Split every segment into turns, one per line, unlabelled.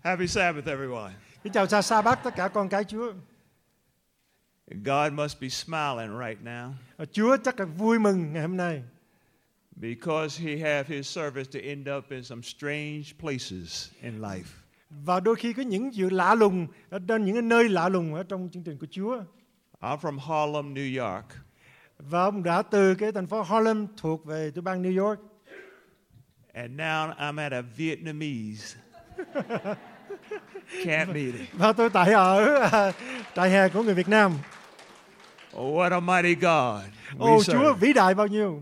Happy Sabbath, everyone.
Kính chào sa bát tất cả con cái Chúa.
God must be smiling right now
Chúa chắc là vui mừng ngày hôm nay
because He have His servants to end up in some strange places in life.
và đôi khi có những sự lạ lùng ở trên những nơi lạ lùng ở trong chương trình của Chúa.
I'm from Harlem, New York.
Và ông đã từ cái thành phố Harlem thuộc về tiểu bang New York.
And now I'm at a Vietnamese camp meeting.
Và tôi tại ở trại hè của người Việt Nam.
Oh, what a mighty God we
Ồ, Chúa
serve.
vĩ đại bao nhiêu.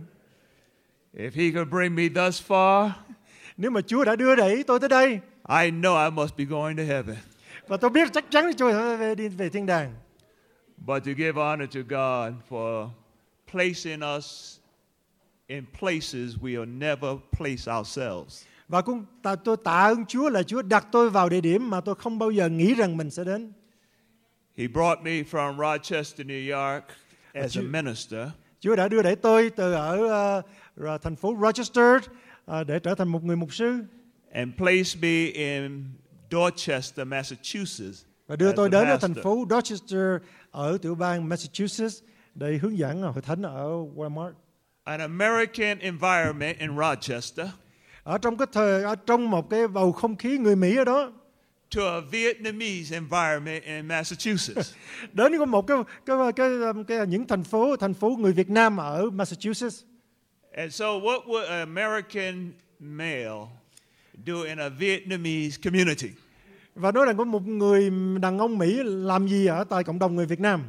If He could bring me thus far,
Nếu mà Chúa đã đưa đẩy tôi tới đây,
I know I must be going to heaven.
và tôi biết chắc chắn Chúa sẽ đi về thiên đàng.
But to give honor to God for placing us in places we'll never place ourselves.
Và cũng tôi tạ ơn Chúa là Chúa đặt tôi vào địa điểm mà tôi không bao giờ nghĩ rằng mình sẽ đến.
He brought me from Rochester, New York as a minister.
Chúa đã đưa đẩy tôi từ ở thành phố Rochester để trở thành một người mục sư.
And placed me in Dorchester, Massachusetts.
Và đưa
as
tôi
a
đến ở
pastor.
thành phố Dorchester ở tiểu bang Massachusetts để hướng dẫn hội thánh ở Walmart.
An American environment in Rochester
Ở trong một cái bầu không khí người Mỹ ở đó,
to a Vietnamese environment in Massachusetts.
đến có một cái những thành phố người Việt Nam ở Massachusetts.
And so what would an American male do in a Vietnamese community?
Và nói rằng có một người đàn ông Mỹ làm gì ở tại cộng đồng người Việt Nam?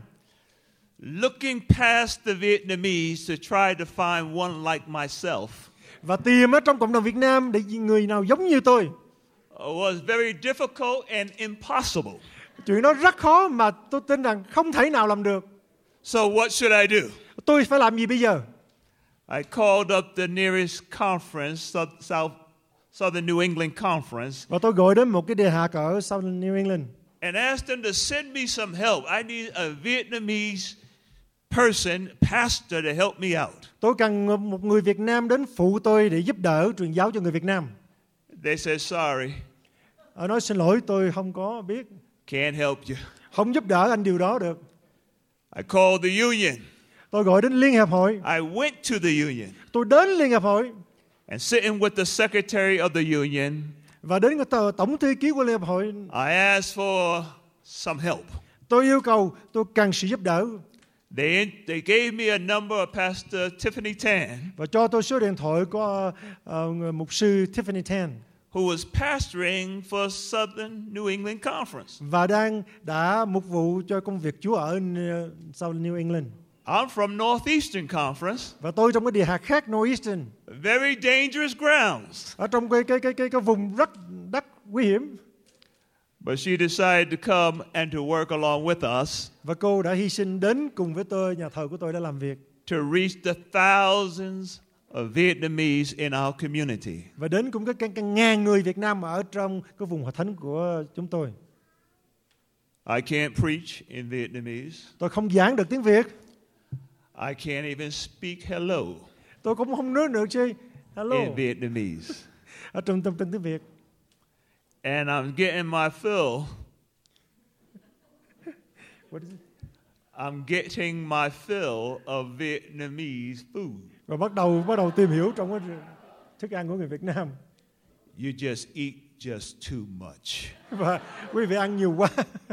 Looking past the Vietnamese to try to find one like myself
Và tìm ở trong cộng đồng Việt Nam để người nào giống như tôi.
was very difficult and impossible.
Chuyện đó rất khó mà tôi tin rằng không thể nào làm được.
So what should I do?
Tôi phải làm gì bây giờ?
I called up the nearest conference, Southern New England Conference,
Và tôi gọi đến một cái đề hạt ở Southern New England.
and asked them to send me some help. I need a Vietnamese person, pastor, to help me out.
Tôi cần một người Việt Nam đến phụ tôi để giúp đỡ truyền giáo cho người Việt Nam.
They said, sorry,
Nói xin lỗi, tôi không có biết,
can't help you.
không giúp đỡ anh điều đó được.
I called the union.
Tôi gọi đến Liên hiệp hội.
I went to the union
Tôi đến Liên hiệp hội
and sitting with the secretary of the union,
và đến cái tổng thư ký của Liên hiệp hội.
I asked for some help.
Tôi yêu cầu tôi cần sự giúp đỡ.
They gave me a number of Pastor Tiffany Tan,
Và cho tôi số điện thoại của mục sư Tiffany Tan,
who was pastoring for Southern New England Conference.
và đã mục vụ cho công việc Chúa ở South New England.
I'm from Northeastern Conference,
Và tôi trong cái địa hạt khác Northeastern,
very dangerous grounds.
ở trong cái vùng rất nguy hiểm.
But she decided to come and to work along with us
Và cô đã hy sinh đến cùng với tôi, nhà thờ của tôi đã làm việc.
to reach the thousands of Vietnamese in our community.
Và đến cũng cái ngàn người Việt Nam ở trong cái vùng hội thánh của chúng tôi.
I can't preach in Vietnamese.
Tôi không giảng được tiếng Việt.
I can't even speak hello
Tôi cũng không nói được chứ hello
in Vietnamese.
ở trong tiếng Việt.
And I'm getting my fill.
What is it?
I'm getting my fill of Vietnamese food.
Và bắt đầu tìm hiểu trong cái thức ăn của người Việt Nam.
You just eat just too much.
Và quý vị ăn nhiều quá.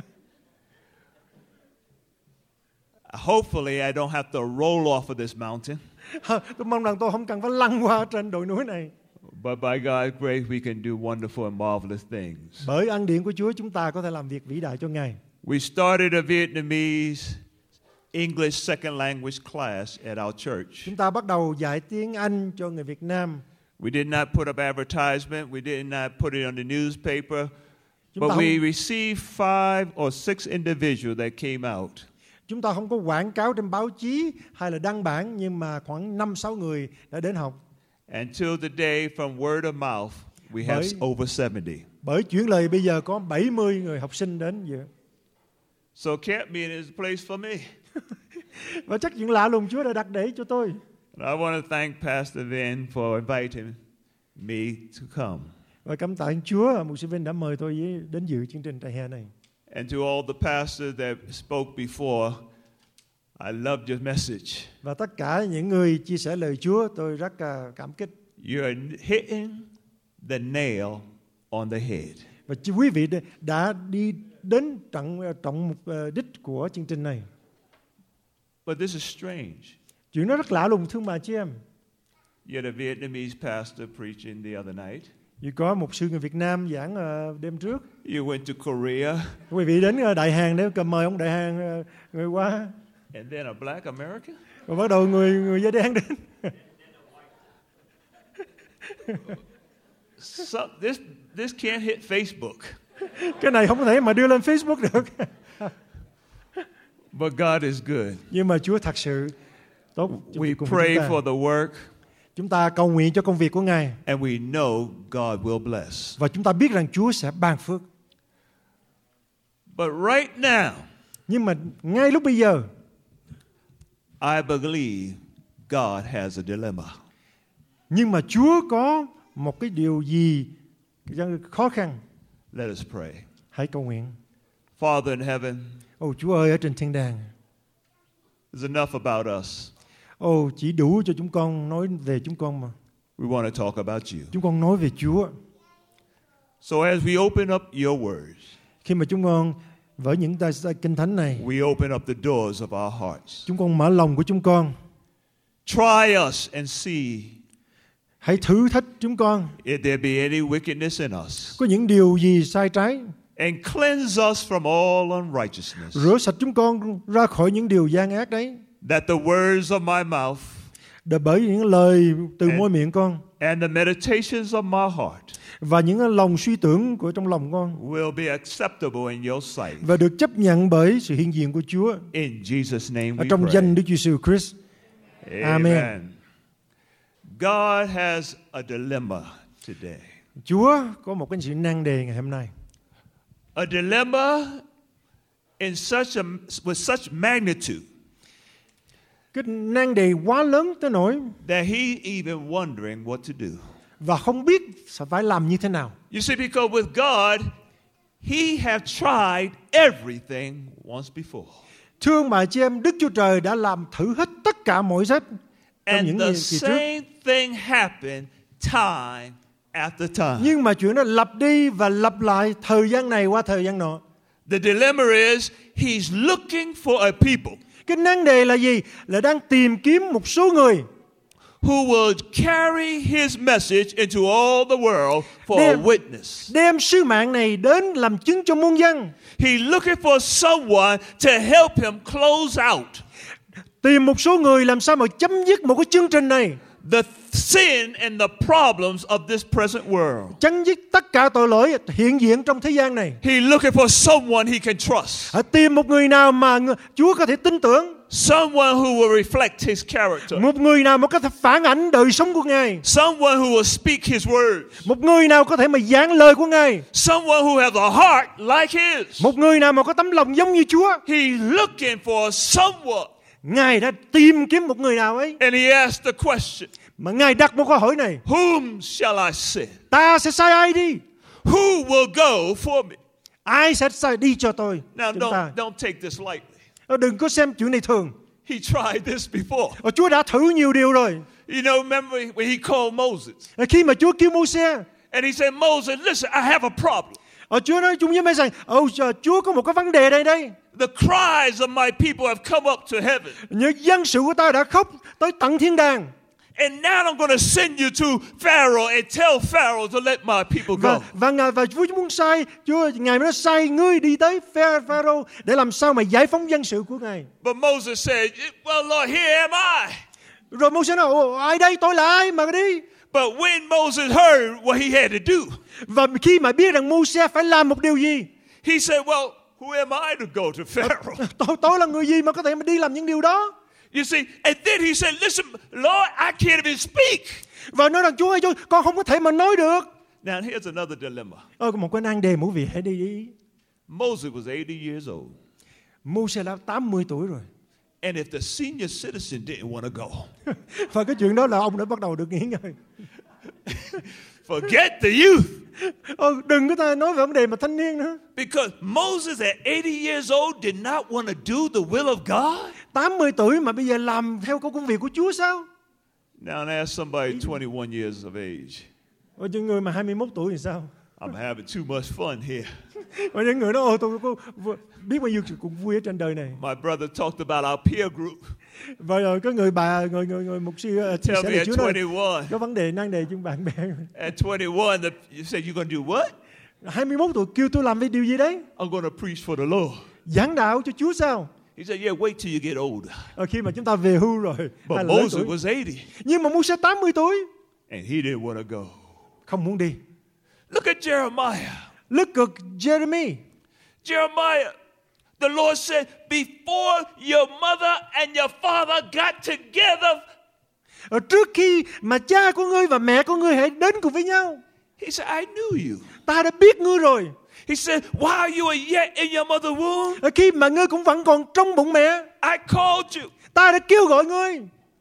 Hopefully I don't have to roll off of this mountain.
Tôi mong rằng tôi không cần phải lăn qua trên đồi núi này.
But by God's grace we can do wonderful and marvelous things.
Bởi ân điển của Chúa chúng ta có thể làm việc vĩ đại cho Ngài.
We started a Vietnamese English second language class at our church.
Chúng ta bắt đầu dạy tiếng Anh cho người Việt Nam.
We did not put up advertisement. We did not put it on the newspaper.
Chúng
But
ta
we received 5 or 6 individuals that came out.
Chúng ta không có quảng cáo trên báo chí hay là đăng bản, nhưng mà khoảng 5-6 người đã đến học.
Until today, from word of mouth, we have over 70.
Bởi chuyển lời bây giờ có 70 người học sinh đến dự.
So camp meeting is a place for me.
Và chắc chuyện lạ lùng Chúa đã đặt để cho tôi.
And I want to thank Pastor Vin for inviting me to come.
Và cảm tạ Chúa, Mục sư Vinh đã mời tôi đến dự chương trình trại hè này.
And to all the pastors that spoke before, I loved your message.
Và tất cả những người chia sẻ lời Chúa, tôi rất cảm kích.
You're hitting the nail on the head.
Và quý vị đã đi đến trọng mục đích của chương trình này.
But this is strange.
Chuyện nó rất lạ lùng thưa bà chị em.
You're the Vietnamese pastor preaching the other night.
Vì có một sư người Việt Nam giảng đêm trước.
You went to Korea.
Quý vị đến Đại Hàn để mời ông Đại Hàn người qua.
And then a black American.
Và bắt đầu người da đen đến.
So this can't hit Facebook.
Cái này không có thể mà đưa lên Facebook được.
But God is good.
Nhưng mà Chúa thật sự tốt.
We pray for the work.
Chúng ta cầu nguyện cho công việc của Ngài.
And we know God will bless.
Và chúng ta biết rằng Chúa sẽ ban phước.
But right now,
nhưng mà ngay lúc bây giờ,
I believe God has a dilemma.
Nhưng mà Chúa có một cái điều gì khó khăn.
Let us pray.
Hãy cầu nguyện.
Father in heaven,
Chúa ơi ở trên thiên đàng.
There's enough about us.
Chỉ đủ cho chúng con nói về chúng con mà.
We want to talk about you.
Chúng con nói về Chúa.
So as we open up your words,
khi mà chúng con vở những kinh thánh này,
we open up the doors of our hearts.
Chúng con mở lòng của chúng con.
Try us and see.
Hãy thử thách chúng con.
If there be any wickedness in us.
Có những điều gì sai trái.
And cleanse us from all unrighteousness.
Rửa sạch chúng con ra khỏi những điều gian ác đấy.
That the words of my mouth.
Để bởi những lời từ môi miệng con.
And the meditations of my heart.
Và những lòng suy tưởng của trong lòng con
will be acceptable in your sight.
Và được chấp nhận bởi sự hiện diện của Chúa.
In Jesus' name we
trong
pray.
danh Đức Giêsu Christ.
Amen. God has a dilemma today.
Chúa có một cái sự nan đề ngày hôm nay.
A dilemma with such magnitude.
Cái nan đề quá lớn tới nỗi
that he even wondering what to do.
Và không biết sẽ phải làm như thế nào.
You see, because with God, he have tried everything once before.
Thưa bà chị em, Đức Chúa Trời đã làm thử hết tất cả mọi cách trong những
And the
kỳ trước.
same thing happened time after time.
Nhưng mà chuyện đó lặp đi và lặp lại thời gian này qua thời gian nọ.
The dilemma is he's looking for a people.
Cái nan đề là gì? Là đang tìm kiếm một số người
who will carry his message into all the world for a witness.
Đem sứ mạng này đến làm chứng cho muôn dân.
He's looking for someone to help him close out.
Tìm một số người làm sao mà chấm dứt một cái chương trình này.
The sin and the problems of this present world.
Chấm dứt tất cả tội lỗi hiện diện trong thế gian này.
He's looking for someone he can trust.
Tìm một người nào mà Chúa có thể tin tưởng.
Someone who will reflect his character.
Một người nào mà có thể phản ảnh đời sống của Ngài.
Someone who will speak his words.
Một người nào có thể mà giảng lời của Ngài.
Someone who has a heart like his.
Một người nào mà có tấm lòng giống như Chúa.
He's looking for someone.
Ngài đã tìm kiếm một người nào ấy.
And he asked the question.
Mà Ngài đặt một câu hỏi này.
Whom shall I send?
Ta sẽ sai ai đi?
Who will go for me?
Ai sẽ sai đi cho tôi?
Now don't take this lightly.
Đừng có xem chuyện này thường.
He tried this before.
Chúa đã thử nhiều điều rồi.
You know, remember when he called Moses?
Khi mà Chúa kêu Moses.
And he said, Moses, listen, I have a problem.
Chúa nói chung với Moses rằng, Chúa có một cái vấn đề đây.
The cries of my people have come up to heaven.
Những dân sự của ta đã khóc tới tận thiên đàng.
And now I'm going to send you to Pharaoh and tell Pharaoh to let my people go.
Và Chúa muốn Ngài mới sai ngươi đi tới Pharaoh để làm sao mà giải phóng dân sự của Ngài.
But Moses said, well, Lord, here am I.
Rồi Moses nói, ai đây, tôi là ai mà đi.
But when Moses heard what he had to do,
và khi mà biết rằng Moses phải làm một điều gì,
he said, well, who am I to go to Pharaoh?
Tôi là người gì mà có thể mà đi làm những điều đó?
You see, and then he said, listen, Lord, I can't even speak.
Và nói rằng Chúa ơi, con không có thể mà nói được.
Now here's another dilemma.
Một cái nan đề, quý vị hãy đi ý.
Moses was 80 years old.
Moses đã 80 tuổi rồi.
And if the senior citizen didn't want to go.
Và cái chuyện đó là ông đã bắt đầu được nghỉ ngơi.
Forget the youth.
Đừng có ta nói về vấn đề mà thanh niên nữa.
Because Moses at 80 years old did not want to do the will of God.
80 tuổi mà bây giờ làm theo công việc của Chúa sao?
Now ask somebody 21 years of age.
Những người mà 21 tuổi thì sao?
I'm having too much fun here.
Và những người đó tôi có biết bao nhiêu cuộc vui ở trên đời này.
My brother talked about our peer group.
Và có người mục sư chia
Tell
sẻ
me
là
at
Chúa nói
21.
có vấn đề nan đề chung bạn bè.
At 21, you say you're going to do what?
21 tuổi kêu tôi làm cái điều gì đấy?
I'm going to preach for the Lord.
Giảng đạo cho Chúa sao?
He said, yeah, wait till you get older.
Khi mà chúng ta về hưu rồi.
But
hay là lớn
Moses
tuổi.
was 80.
Nhưng mà Moses 80 tuổi.
And he didn't want to go.
Không muốn đi.
Look at Jeremiah.
Look at Jeremy.
Jeremiah, the Lord said, before your mother and your father got together.
Trước khi mà cha của ngươi và mẹ của ngươi hãy đến cùng với nhau.
He said, I knew you.
Ta đã biết ngươi rồi.
He said, while you were yet in your mother's womb,
Khi mà ngươi cũng vẫn còn trong bụng mẹ,
I called you.
ta đã kêu gọi ngươi.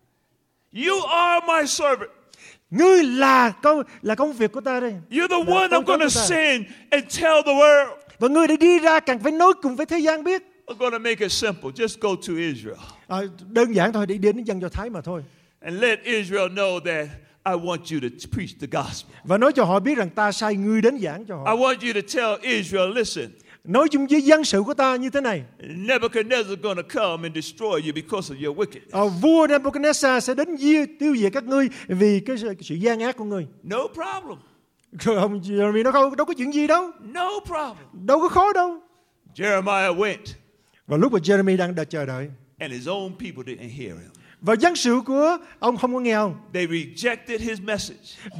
You are my servant.
Ngươi là công việc của ta đây.
You're the one I'm going to send and tell the world.
Và ngươi đã đi ra cần phải nói cùng với thế gian biết.
I'm going to make it simple. Just go to Israel.
Đơn giản thôi, đi đến dân Do Thái mà thôi.
And let Israel know that I want you to preach the gospel.
Và nói cho họ biết rằng ta sai ngươi đến giảng cho họ.
I want you to tell Israel, listen.
Nói chung với dân sự của ta như thế này.
Nebuchadnezzar is going to come and destroy you because of your wickedness.
Vua Nebuchadnezzar sẽ đến tiêu diệt các ngươi vì cái sự gian ác của ngươi.
No problem.
Rồi ông Jeremy nó đâu có chuyện gì đâu.
No problem.
Đâu có khó đâu.
Jeremiah went.
Và lúc mà Jeremy đang chờ đợi.
And his own people didn't hear him.
Và dân sự của ông không có nghe ông.
They rejected his message.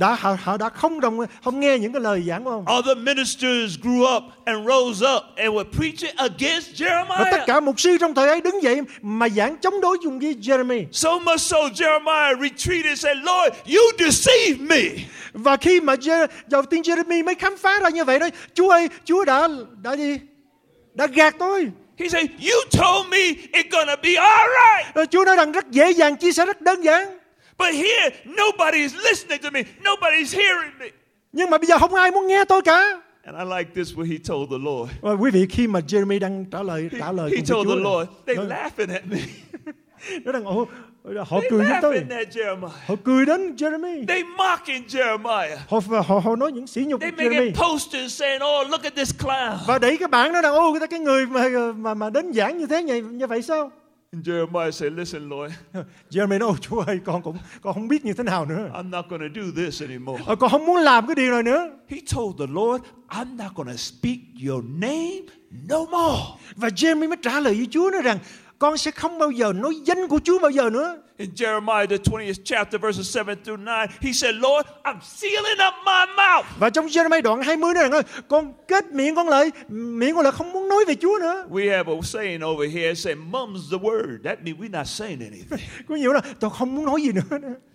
Họ đã không nghe những cái lời giảng của ông.
Other ministers grew up and rose up and were preaching against Jeremiah.
Và tất cả mục sư trong thời ấy đứng dậy mà giảng chống đối chung với Jeremy.
So much so Jeremiah retreated and said, Lord, you deceived me.
Và khi mà đầu tiên Jeremy mới khám phá ra như vậy đó, Chúa ơi, Chúa đã gì? Đã gạt tôi.
He said, you told me it's gonna be all right.
Chúa nói rằng rất dễ dàng, chia sẻ rất đơn giản.
But here, nobody is listening to me. Nobody's hearing me.
Nhưng mà bây giờ không ai muốn nghe tôi cả.
And I like this when he told the Lord.
Và quý vị, khi mà Jeremy đang trả lời
He
cùng
told
với Chúa,
the Lord, they're laughing at me.
nó đang họ
They're
cười đến tôi.
laughing at Jeremiah.
Họ cười đến Jeremy.
They mocking Jeremiah.
Họ nói những sỉ nhục
They
Jeremy.
making posters saying, oh, look at this clown.
Và đẩy cái bảng đó rằng cái người mà đến giảng như thế như vậy sao?
And Jeremiah said, listen, Lord,
Jeremy nói, Chúa ơi, con không biết như thế nào nữa.
I'm not going to do this anymore.
Con không muốn làm cái điều này nữa.
He told the Lord, I'm not going to speak your name no more.
Và Jeremy mới trả lời với Chúa nói rằng con sẽ không bao giờ nói danh của Chúa bao giờ nữa.
In Jeremiah, the 20th chapter, verses 7 through 9, he said, Lord, I'm sealing up my mouth.
Và trong Jeremiah đoạn 20 nói rằng con kết miệng con lại không muốn nói về Chúa nữa.
We have a saying over here, say, mum's the word. That means we're not saying anything.
Có nhiều là tôi không muốn nói gì nữa.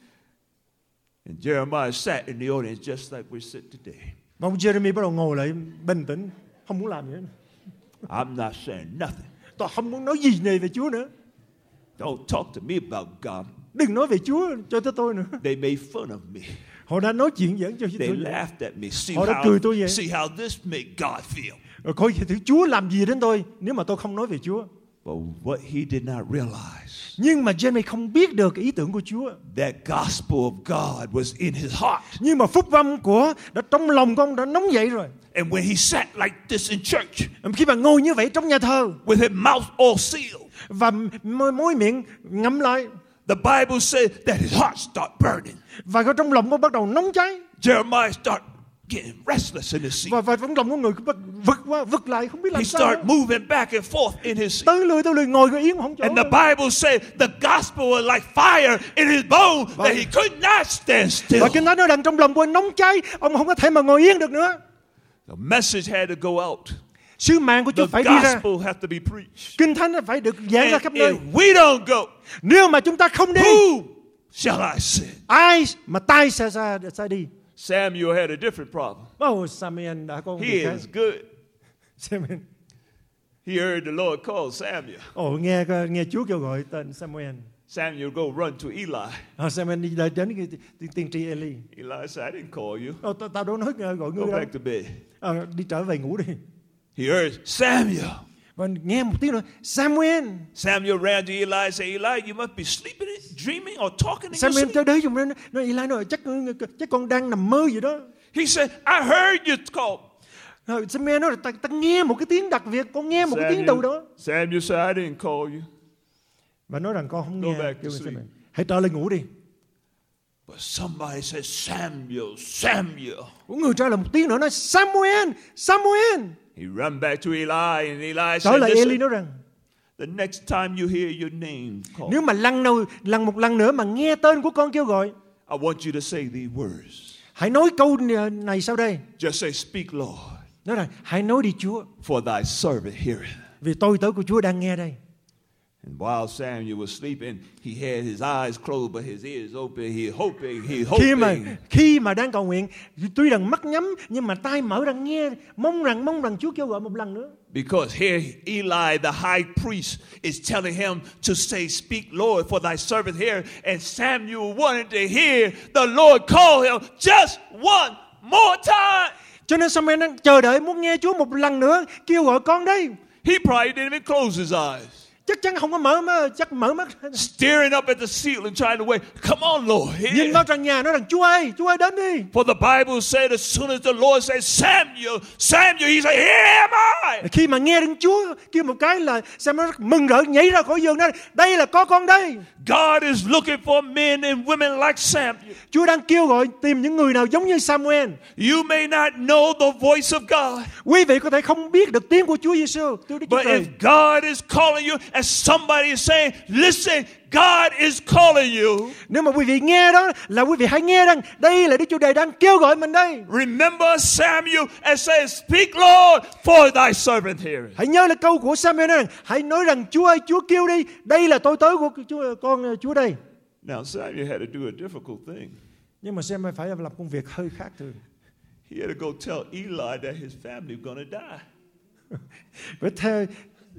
And Jeremiah sat in the audience just like we sit today.
Và ông Jeremy bắt đầu ngồi lại bình tĩnh, không muốn làm gì nữa.
I'm not saying nothing.
Tôi không muốn nói gì này về Chúa nữa.
Don't talk to me about God.
Đừng nói về Chúa cho tới tôi nữa.
They made fun of me.
Họ đã nói chuyện giỡn cho
They
tôi.
laughed at me.
Họ đã cười tôi vậy.
See how this made God feel.
Rồi coi thử Chúa làm gì đến tôi nếu mà tôi không nói về Chúa.
But what he did not realize,
Nhưng mà Jeremy không biết được cái ý tưởng của Chúa.
that gospel of God was in his heart.
Nhưng mà phúc âm đã trong lòng con đã nóng dậy rồi.
And when he sat like this in church,
Khi mà ngồi như vậy trong nhà thờ
with his mouth all sealed,
và môi miệng ngậm lại,
the Bible said that his heart started burning.
và trong lòng con bắt đầu nóng cháy.
Jeremiah started getting restless in his seat.
Và trong lòng của người vực lại không biết làm
He
sao.
started moving back and forth in his seat.
Tới lười ngồi cái yên không chỗ.
And the Bible said the gospel was like fire in his bone that he could not stand still.
Và Kinh Thánh nói rằng trong lòng của anh nóng cháy, ông không có thể mà ngồi yên được nữa.
The message had to go out.
Sứ mạng của Chúa
The
phải đi ra.
gospel had to be preached.
Kinh Thánh phải được giảng ra
And
khắp nơi.
if we don't go,
Nếu mà chúng ta không đi,
who shall I send?
ai mà tai sẽ đi?
Samuel had a different problem.
Samuel đã có
He
việc khác.
is good.
Samuel.
He heard the Lord call Samuel.
Nghe Chúa kêu gọi tên Samuel.
Samuel go run to Eli.
Samuel đi đến cái tiên tri Eli.
Eli said, I didn't call you.
Tao đâu nói gọi
Go
ngươi đâu.
back to bed.
Đi trở về ngủ đi.
He heard Samuel.
Và nghe một tiếng nữa, Samuel.
Samuel ran to Eli and said, Eli, you must be sleeping, dreaming, or talking in your
Samuel
sleep.
tới đấy dùng lên, nói Eli nói chắc con đang nằm mơ gì đó.
He said, I heard you call.
Samuel nói ta nghe một cái tiếng đặc biệt, con nghe một cái tiếng đầu đó.
Samuel said, I didn't call you.
Và nói rằng con không
Go
nghe.
back to sleep.
Hãy trở lên ngủ đi.
But somebody said, Samuel.
Có người trả lời một tiếng nữa nói Samuel.
He ran back to Eli, and Eli
Trở
said,
lại Eli
listen,
nói rằng
the next time you hear your name called,
nếu mà một lần nữa mà nghe tên của con kêu gọi,
I want you to say these words.
hãy nói câu này sau đây.
Just say, speak, Lord,
Nói rằng hãy nói đi Chúa,
for thy servant heareth.
vì tôi tớ của Chúa đang nghe đây.
And while Samuel was sleeping, he had his eyes closed, but his ears open. He hoping.
Khi mà đang cầu nguyện, tuy rằng mắt nhắm nhưng mà tai mở ra nghe, mong rằng Chúa kêu gọi một lần nữa.
Because here Eli, the high priest, is telling him to say, speak, Lord, for thy servant here. And Samuel wanted to hear the Lord call him just one more time.
Cho nên Samuel đang chờ đợi muốn nghe Chúa một lần nữa kêu gọi con đây.
He probably didn't even close his eyes.
Chắc chắn không có mở mắt.
Staring up at the ceiling, trying to wait. Come on, Lord.
Nhìn vào trần nhà nói rằng Chúa ơi đến đi.
For the Bible said as soon as the Lord said, Samuel, he said, here am I.
Khi mà nghe đến Chúa kêu một cái là Samuel mừng rỡ nhảy ra khỏi giường nói, đây là con đây.
God is looking for men and women like Samuel.
Chúa đang kêu gọi tìm những người nào giống như Samuel.
You may not know the voice of God.
Quý vị có thể không biết được tiếng của Chúa Giêsu,
but if God is calling you, and somebody is saying, listen, God is calling you.
Nếu mà quý vị nghe đó là quý vị hãy nghe rằng đây là Đức Chúa Trời đang kêu gọi mình đây.
Remember Samuel and say, speak, Lord, for thy servant here.
Hãy nhớ là câu của Samuel rằng hãy nói rằng Chúa ơi, Chúa kêu đi, đây là tôi tới của con Chúa đây.
Now Samuel had to do a difficult thing.
Nhưng mà Samuel phải làm công việc hơi khác thường.
He had to go tell Eli that his family was going to die.
But tell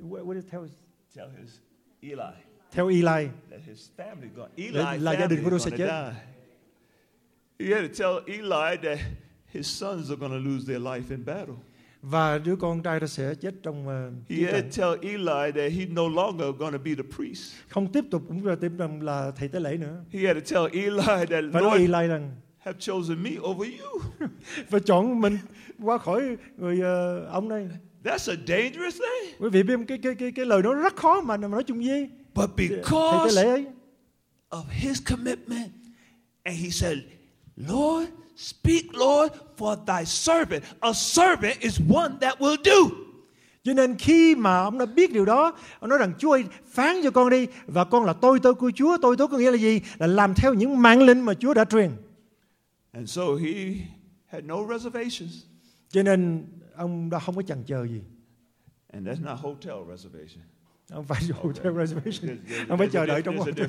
his Eli.
Theo Eli.
That his family
là gia đình của tôi sẽ chết.
He had to tell Eli that his sons are going to lose their life in battle.
Và đứa con trai nó sẽ chết trong
He had to tell Eli that he's no longer going to be the priest.
Không tiếp tục cũng là thầy tế lễ nữa.
He had to tell Eli that
Lord Eli rằng
have chosen me over you.
Và chọn mình qua khỏi người ông này.
That's a dangerous thing.
Quý vị biết cái lời đó rất khó mà nói chung gì.
But because of his commitment, and he said, Lord, speak, Lord, for thy servant. A servant is one that will do.
Cho nên khi mà ông đã biết điều đó, ông nói rằng Chúa ơi, phán cho con đi, và con là tôi tớ của Chúa. Tôi tớ có nghĩa là gì? Là làm theo những mạng lệnh mà Chúa đã truyền.
And so he had no reservations.
Cho nên ông đã không có chần chờ gì.
And that's not hotel reservation.
Ông phải hotel reservation. Ông phải chờ đợi trong hotel.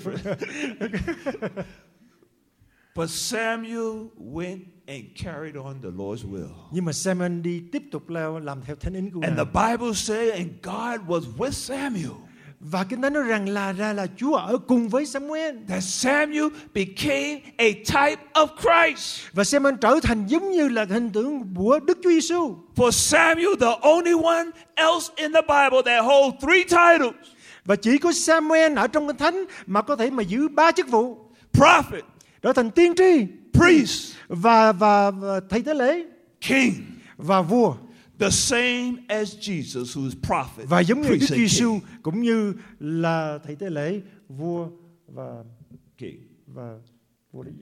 But Samuel went and carried on the Lord's will.
Nhưng mà Samuel đi tiếp tục làm theo thánh ý của Ngài.
And the Bible said, and God was with Samuel.
Và Kinh Thánh nói rằng là Chúa ở cùng với Samuel.
That Samuel became a type of Christ.
Và Samuel trở thành giống như là hình tượng của Đức Chúa Giêsu.
For Samuel, the only one else in the Bible that holds three titles.
Và chỉ có Samuel ở trong Kinh Thánh mà có thể mà giữ 3 chức vụ:
prophet,
trở thành tiên tri,
priest,
và thầy tế lễ,
king,
và vua.
The same as Jesus, who is prophet,
và giống như
priest,
Đức
and
Giêsu
king.
cũng như là thầy tế lễ, vua và
King.
vua đấy.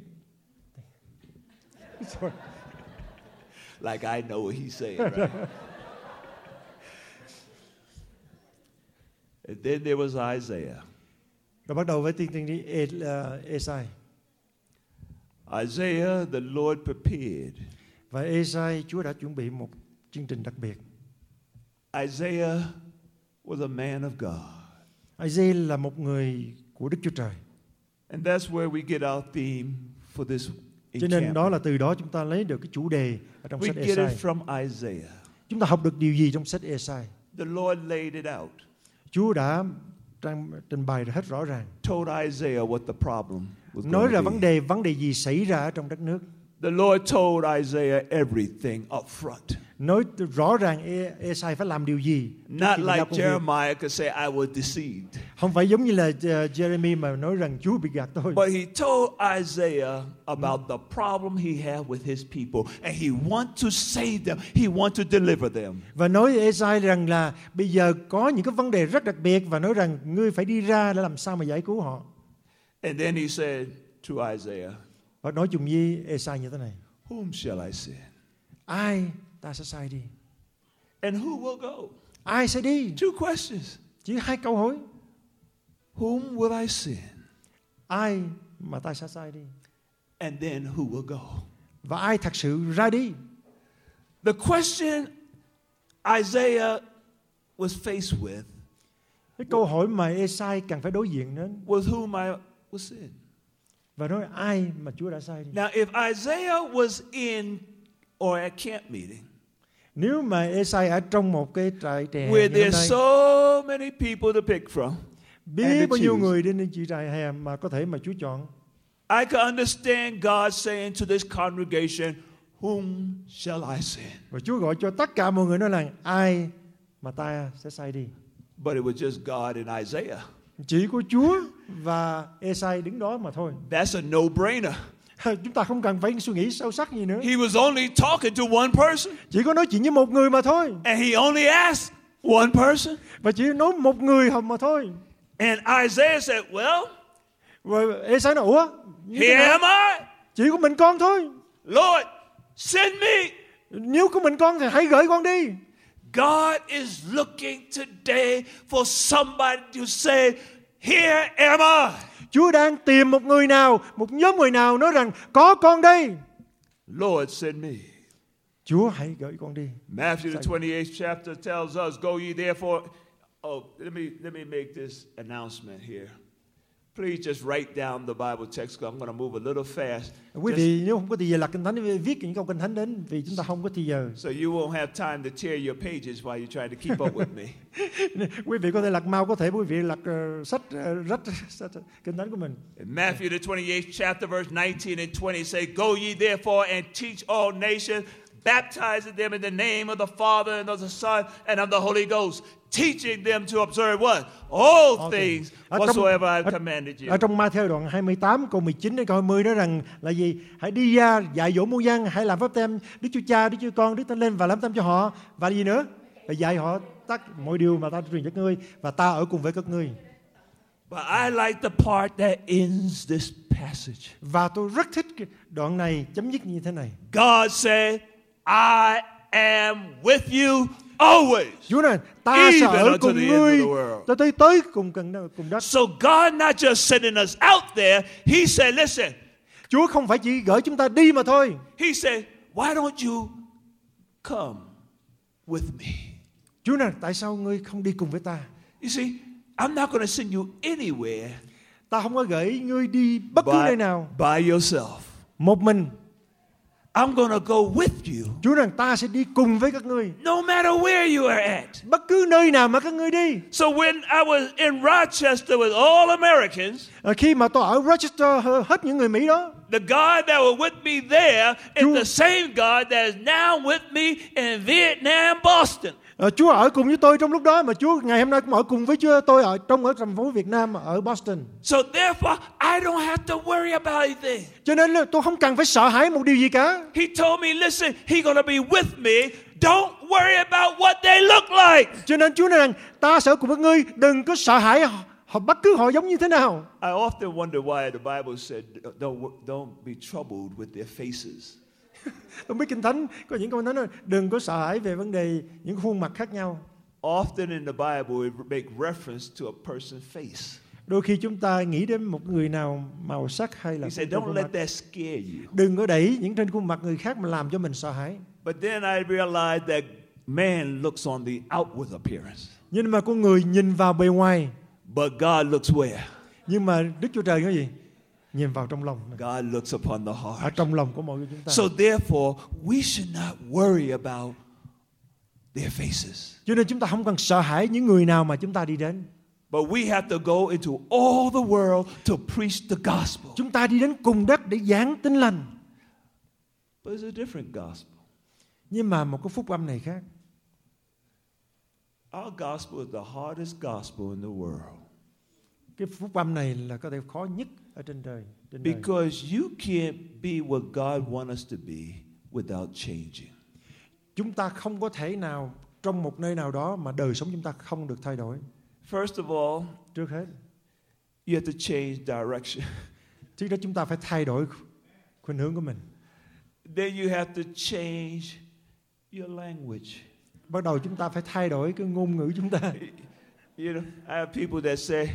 Like I know what he's saying, right? And then there was Isaiah.
Rồi bắt đầu với tiên tri Esai.
Isaiah, the Lord prepared.
Và Esai, Chúa đã chuẩn bị một chương trình đặc biệt.
Isaiah was a man of God.
Isaiah là một người của Đức Chúa Trời.
And that's where we get our theme for this
Cho nên đó là từ đó chúng ta lấy được cái chủ đề ở trong
We
sách
get it
Esai.
from Isaiah.
Chúng ta học được điều gì trong sách Esai?
The Lord laid it out.
Chúa đã trình bày hết rõ ràng.
Told Isaiah what the problem was
Nói
going
ra
to be.
vấn đề gì xảy ra ở trong đất nước.
The Lord told Isaiah everything up front.
Nói rõ ràng Esai phải làm điều gì.
Not
khi mà giao
like
công việc.
Jeremiah could say, I was deceived.
Không phải giống như là Jeremy mà nói rằng Chúa bị gạt tôi.
But he told Isaiah about the problem he had with his people. And he want to save them. He want to deliver them.
Và nói Esai rằng là bây giờ có những cái vấn đề rất đặc biệt và nói rằng ngươi phải đi ra để làm sao mà giải cứu họ.
And then he said to Isaiah,
Và nói chung với Esai như thế này.
whom shall I send?
Ai ta sẽ sai đi?
And who will go?
Ai sẽ đi?
Two questions.
Chỉ 2 câu hỏi.
Whom will I send?
Ai mà ta sẽ sai đi?
And then who will go?
Và ai thật sự ra đi?
The question Isaiah was faced with
Cái câu hỏi mà Esai cần phải đối diện đến.
was whom I will send.
Và nói ai mà Chúa đã sai đi?
Now, if Isaiah was in or at camp meeting,
Nếu mà Esai ở trong một cái trại hè
where
như hôm
there's
nay,
so many people to pick from,
biết bao nhiêu
choose.
người đến chỉ trại hè mà có thể mà Chúa chọn.
I can understand God saying to this congregation, whom shall I send?
Và Chúa gọi cho tất cả mọi người nói là ai mà ta sẽ sai đi.
But it was just God and Isaiah.
Chỉ có Chúa và Esai đứng đó mà thôi.
That's a no-brainer.
Chúng ta không cần phải suy nghĩ sâu sắc gì nữa.
He was only talking to one person,
Chỉ có nói chuyện với một người mà thôi.
and he only asked one person.
Và chỉ nói một người mà thôi.
And Isaiah said, well,
Và Esai nói ủa như thế
here
nào?
am I.
Chỉ có mình con thôi.
Lord, send me.
Nếu có mình con thì hãy gửi con đi.
God is looking today for somebody to say, here am I.
Chúa đang tìm một người nào, một nhóm người nào nói rằng có con đây.
Lord, send me.
Chúa hãy gửi con đi.
Matthew the 28th chapter tells us, go ye therefore. Oh, let me make this announcement here. Please just write down the Bible text. I'm going to move a little fast.
Quý vị nếu không có thời giờ lật kinh thánh thì viết những câu kinh thánh đến vì chúng ta không có thời giờ.
So you won't have time to tear your pages while you're trying to keep up with me.
Quý vị có thể lật mau, có thể quý vị lật sách rách kinh thánh của mình.
In Matthew the 28th chapter, verse 19 and 20 say, go ye therefore and teach all nations, baptizing them in the name of the Father and of the Son and of the Holy Ghost, teaching them to observe what? All things whatsoever I've commanded you.
Ở trong Ma-thi-ơ đoạn 28 câu 19 đến câu 20 nói rằng là gì? Hãy đi ra dạy dỗ muôn dân, hãy làm phép tem Đức Chúa Cha, Đức Chúa Con, Đức Thánh Linh và làm phép cho họ và gì nữa? Và dạy họ tất mọi điều mà ta truyền cho các ngươi và ta ở cùng với các ngươi.
But I like the part that ends this passage.
Và tôi rất thích cái đoạn này chấm dứt như thế này.
God said, I am with you always.
Chúa nói ta sẽ
Even
ở
unto
cùng
the end
ngươi
of the world.
cho tới cùng đất.
So God not just sending us out there, He said, listen.
Chúa không phải chỉ gửi chúng ta đi mà thôi.
He said, why don't you come with me?
Chúa nói tại sao ngươi không đi cùng với ta?
You see, I'm not going to send you anywhere
Ta không có gửi ngươi đi bất cứ nơi nào
by yourself.
một mình.
I'm going to go with you.
Chúa rằng ta sẽ đi cùng với các ngươi.
No matter where you are at.
Bất cứ nơi nào mà các ngươi đi.
So when I was in Rochester with all Americans,
Khi mà tôi ở Rochester hết những người Mỹ đó,
the God that was with me there is the same God that is now with me in Vietnam, Boston.
Chúa ở cùng với tôi trong lúc đó, mà Chúa ngày hôm nay cũng ở cùng với tôi ở thành phố Việt Nam ở Boston.
So therefore, I don't have to worry about anything.
Cho nên là tôi không cần phải sợ hãi một điều gì cả.
He told me, listen, He's going to be with me. Don't worry about what they look like.
Cho nên Chúa nói rằng ta sẽ ở cùng với ngươi, đừng có sợ hãi họ bất cứ họ giống như thế nào.
I often wonder why the Bible said, don't be troubled with their faces.
Tôi biết Kinh Thánh có những câu nói đừng có sợ hãi về vấn đề những khuôn mặt khác nhau.
Often in the Bible, it make reference to a person's face.
Đôi khi chúng ta nghĩ đến một người nào màu sắc hay là
He said, don't let that scare you.
đừng có đẩy những trên khuôn mặt người khác mà làm cho mình sợ hãi.
But then I realized that man looks on the outward appearance.
Nhưng mà con người nhìn vào bề ngoài.
But God looks where?
Nhưng mà Đức Chúa Trời nói gì? Nhìn vào trong lòng.
God looks upon the
Ở
heart.
trong lòng của mọi người chúng ta.
So therefore, we should not worry about their faces.
Cho nên chúng ta không cần sợ hãi những người nào mà chúng ta đi đến.
But we have to go into all the world to preach the gospel.
Chúng ta đi đến cùng đất để giảng tin lành.
But it's a different gospel.
Nhưng mà một cái phúc âm này khác.
Our gospel is the hardest gospel in the world.
Cái phúc âm này là có thể khó nhất ở trên đời.
Because you can't be what God wants us to be without changing.
Chúng ta không có thể nào trong một nơi nào đó mà đời sống chúng ta không được thay đổi.
First of all,
trước hết,
you have to change direction.
trước đó chúng ta phải thay đổi khuynh hướng của mình.
Then you have to change your language.
Bắt đầu chúng ta phải thay đổi cái ngôn ngữ chúng ta.
You know, I have people that say,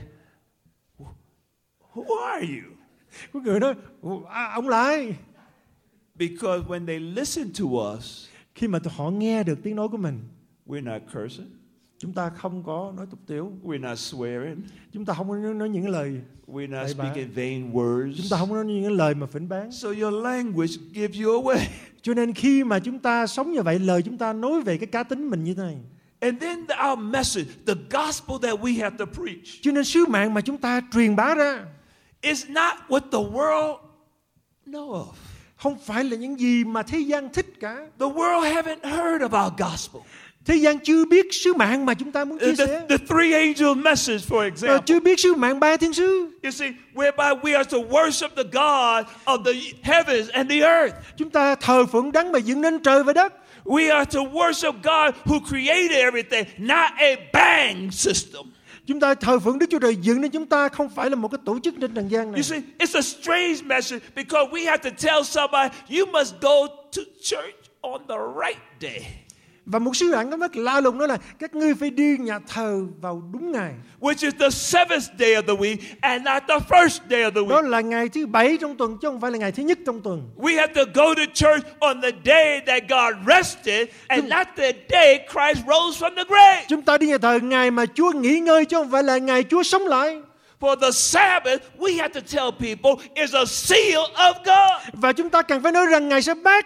"Who are you?"
Có người nói, ông là ai?
Because when they listen to us,
khi mà họ nghe được tiếng nói của mình,
we're not cursing.
Chúng ta không có nói tục tiếu.
We're not swearing.
Chúng ta không có nói những lời.
We're not speaking vain words.
Chúng ta không có nói những lời mà phỉnh báng.
So your language gives you away.
Cho nên khi mà chúng ta sống như vậy, lời chúng ta nói về cái cá tính mình như thế này.
And then our message, the gospel that we have to preach.
Cho nên sứ mạng mà chúng ta truyền bá ra,
it's not what the world know of.
Không phải là những gì mà thế gian thích cả.
The world haven't heard of our gospel.
Thế gian chưa biết sứ mạng mà chúng ta muốn chia sẻ.
The three angel message, for example.
Chưa biết sứ mạng ba thiên sứ.
You see, whereby we are to worship the God of the heavens and the earth.
Chúng ta thờ phượng đấng mà dựng nên trời và đất.
We are to worship God who created everything, not a bang system.
Chúng ta thờ phượng Đức Chúa Trời dựng nên chúng ta, không phải là một cái tổ chức trên trần gian này.
You see, it's a strange message because we have to tell somebody you must go to church on the right day.
Và một sứ mạng rất lạ lùng đó là các ngươi phải đi nhà thờ vào đúng ngày.
Which is the seventh day of the week and not the first day of the week.
Đó là ngày thứ 7 trong tuần chứ không phải là ngày thứ nhất trong tuần.
We have to go to church on the day that God rested and not the day Christ rose from the grave.
Chúng ta đi nhà thờ ngày mà Chúa nghỉ ngơi chứ không phải là ngày Chúa sống lại.
For the Sabbath, we have to tell people is a seal of God.
Và chúng ta cần phải nói rằng ngày Sa-bát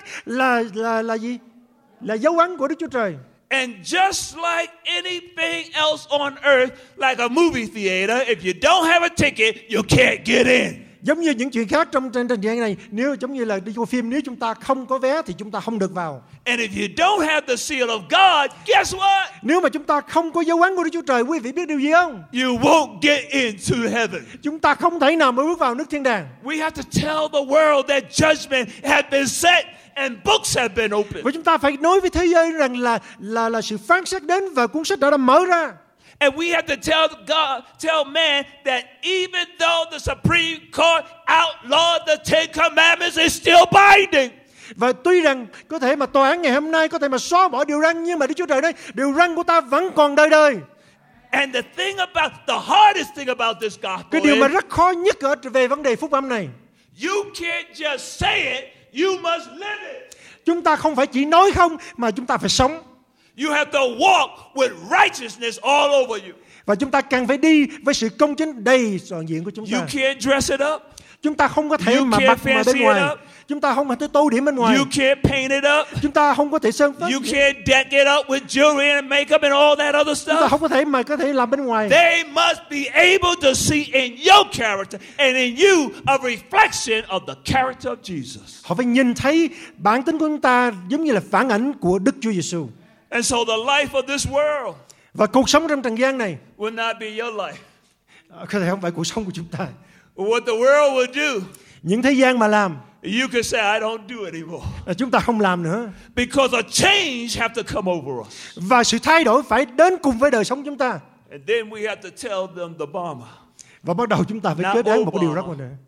là gì? Là dấu ấn của Đức Chúa Trời.
And just like anything else on earth, like a movie theater, if you don't have a ticket, you can't get in.
Giống như những chuyện khác trong trần gian này, nếu giống như là đi coi phim, nếu chúng ta không có vé thì chúng ta không được vào.
And if you don't have the seal of God, guess what?
Nếu mà chúng ta không có dấu ấn của Đức Chúa Trời, quý vị biết điều gì không?
You won't get into heaven.
Chúng ta không thể nào mới bước vào nước thiên đàng.
We have to tell the world that judgment has been set and books have been opened.
Và chúng ta phải nói với thế giới rằng là sự phán xét đến và cuốn sách đã mở ra.
And we have to tell man that even though the Supreme Court outlawed the Ten Commandments, it's still binding.
Và tuy rằng có thể mà tòa án ngày hôm nay có thể mà xóa bỏ điều răn, nhưng mà Đức Chúa Trời nói điều răn của ta vẫn còn đời đời.
And the hardest thing about this gospel,
cái điều mà rất khó nhất về vấn đề phúc âm này,
you can't just say it, you must live it.
Chúng ta không phải chỉ nói không mà chúng ta phải sống.
You have to walk with righteousness all over you.
Và chúng ta cần phải đi với sự công chính đầy toàn diện của chúng ta.
You can't dress it up.
Chúng ta không có thể mà mặc mà bên ngoài. Chúng ta không thể tô điểm bên ngoài.
You can't paint it up.
Chúng ta không có thể sơn phết.
You can't deck it up with jewelry and makeup and all that other stuff.
Chúng ta không có thể mà làm bên ngoài.
They must be able to see in your character and in you a reflection of the character of Jesus.
Họ phải nhìn thấy bản tính của chúng ta giống như là phản ảnh của Đức Chúa Giêsu.
And so the life of this world,
và cuộc sống trong trần gian này,
will not be your life.
Có thể không phải cuộc sống của chúng ta.
What the world will do,
những thế gian mà làm,
you can say I don't do it anymore.
Chúng ta không làm nữa.
Because a change have to come over us.
Và sự thay đổi phải đến cùng với đời sống chúng ta.
And then we have to tell them the bomb.
Và bắt đầu chúng ta phải kết án một điều rất quan trọng.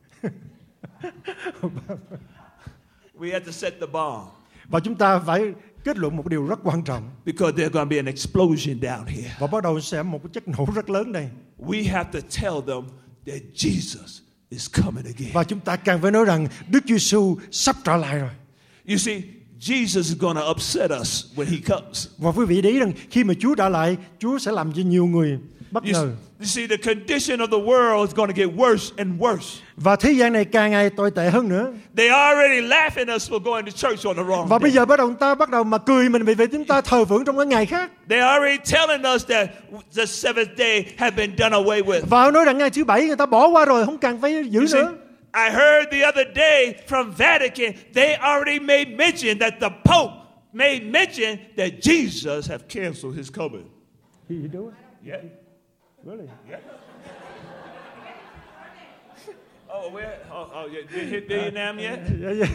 We have to set the bomb.
Và chúng ta phải kết luận một điều rất quan trọng.
Because there's going to be an explosion down here.
Và bắt đầu sẽ một cái chất nổ rất lớn đây.
We have to tell them that Jesus is coming again.
Và chúng ta càng phải nói rằng Đức Chúa Giêsu sắp trở lại rồi.
You see, Jesus is going to upset us when he comes.
Và quý vị để ý rằng khi mà Chúa trở lại, Chúa sẽ làm cho nhiều người bất ngờ.
You see, the condition of the world is going to get worse and worse.
Và thế gian này càng ngày tồi tệ hơn nữa.
They already laughing us for going to church on the wrong
Và bây
day.
giờ bắt đầu mà cười mình vì chúng ta thờ phượng trong cái ngày khác.
They already telling us that the seventh day have been done away with.
Và nói rằng ngày thứ bảy người ta bỏ qua rồi, không cần phải giữ
You see,
nữa.
I heard the other day from Vatican, they already made mention that the Pope made mention that Jesus have canceled his coming.
He do it?
Yeah.
Really?
Yeah. Oh, where? Oh, you hit Vietnam yet?
Yeah.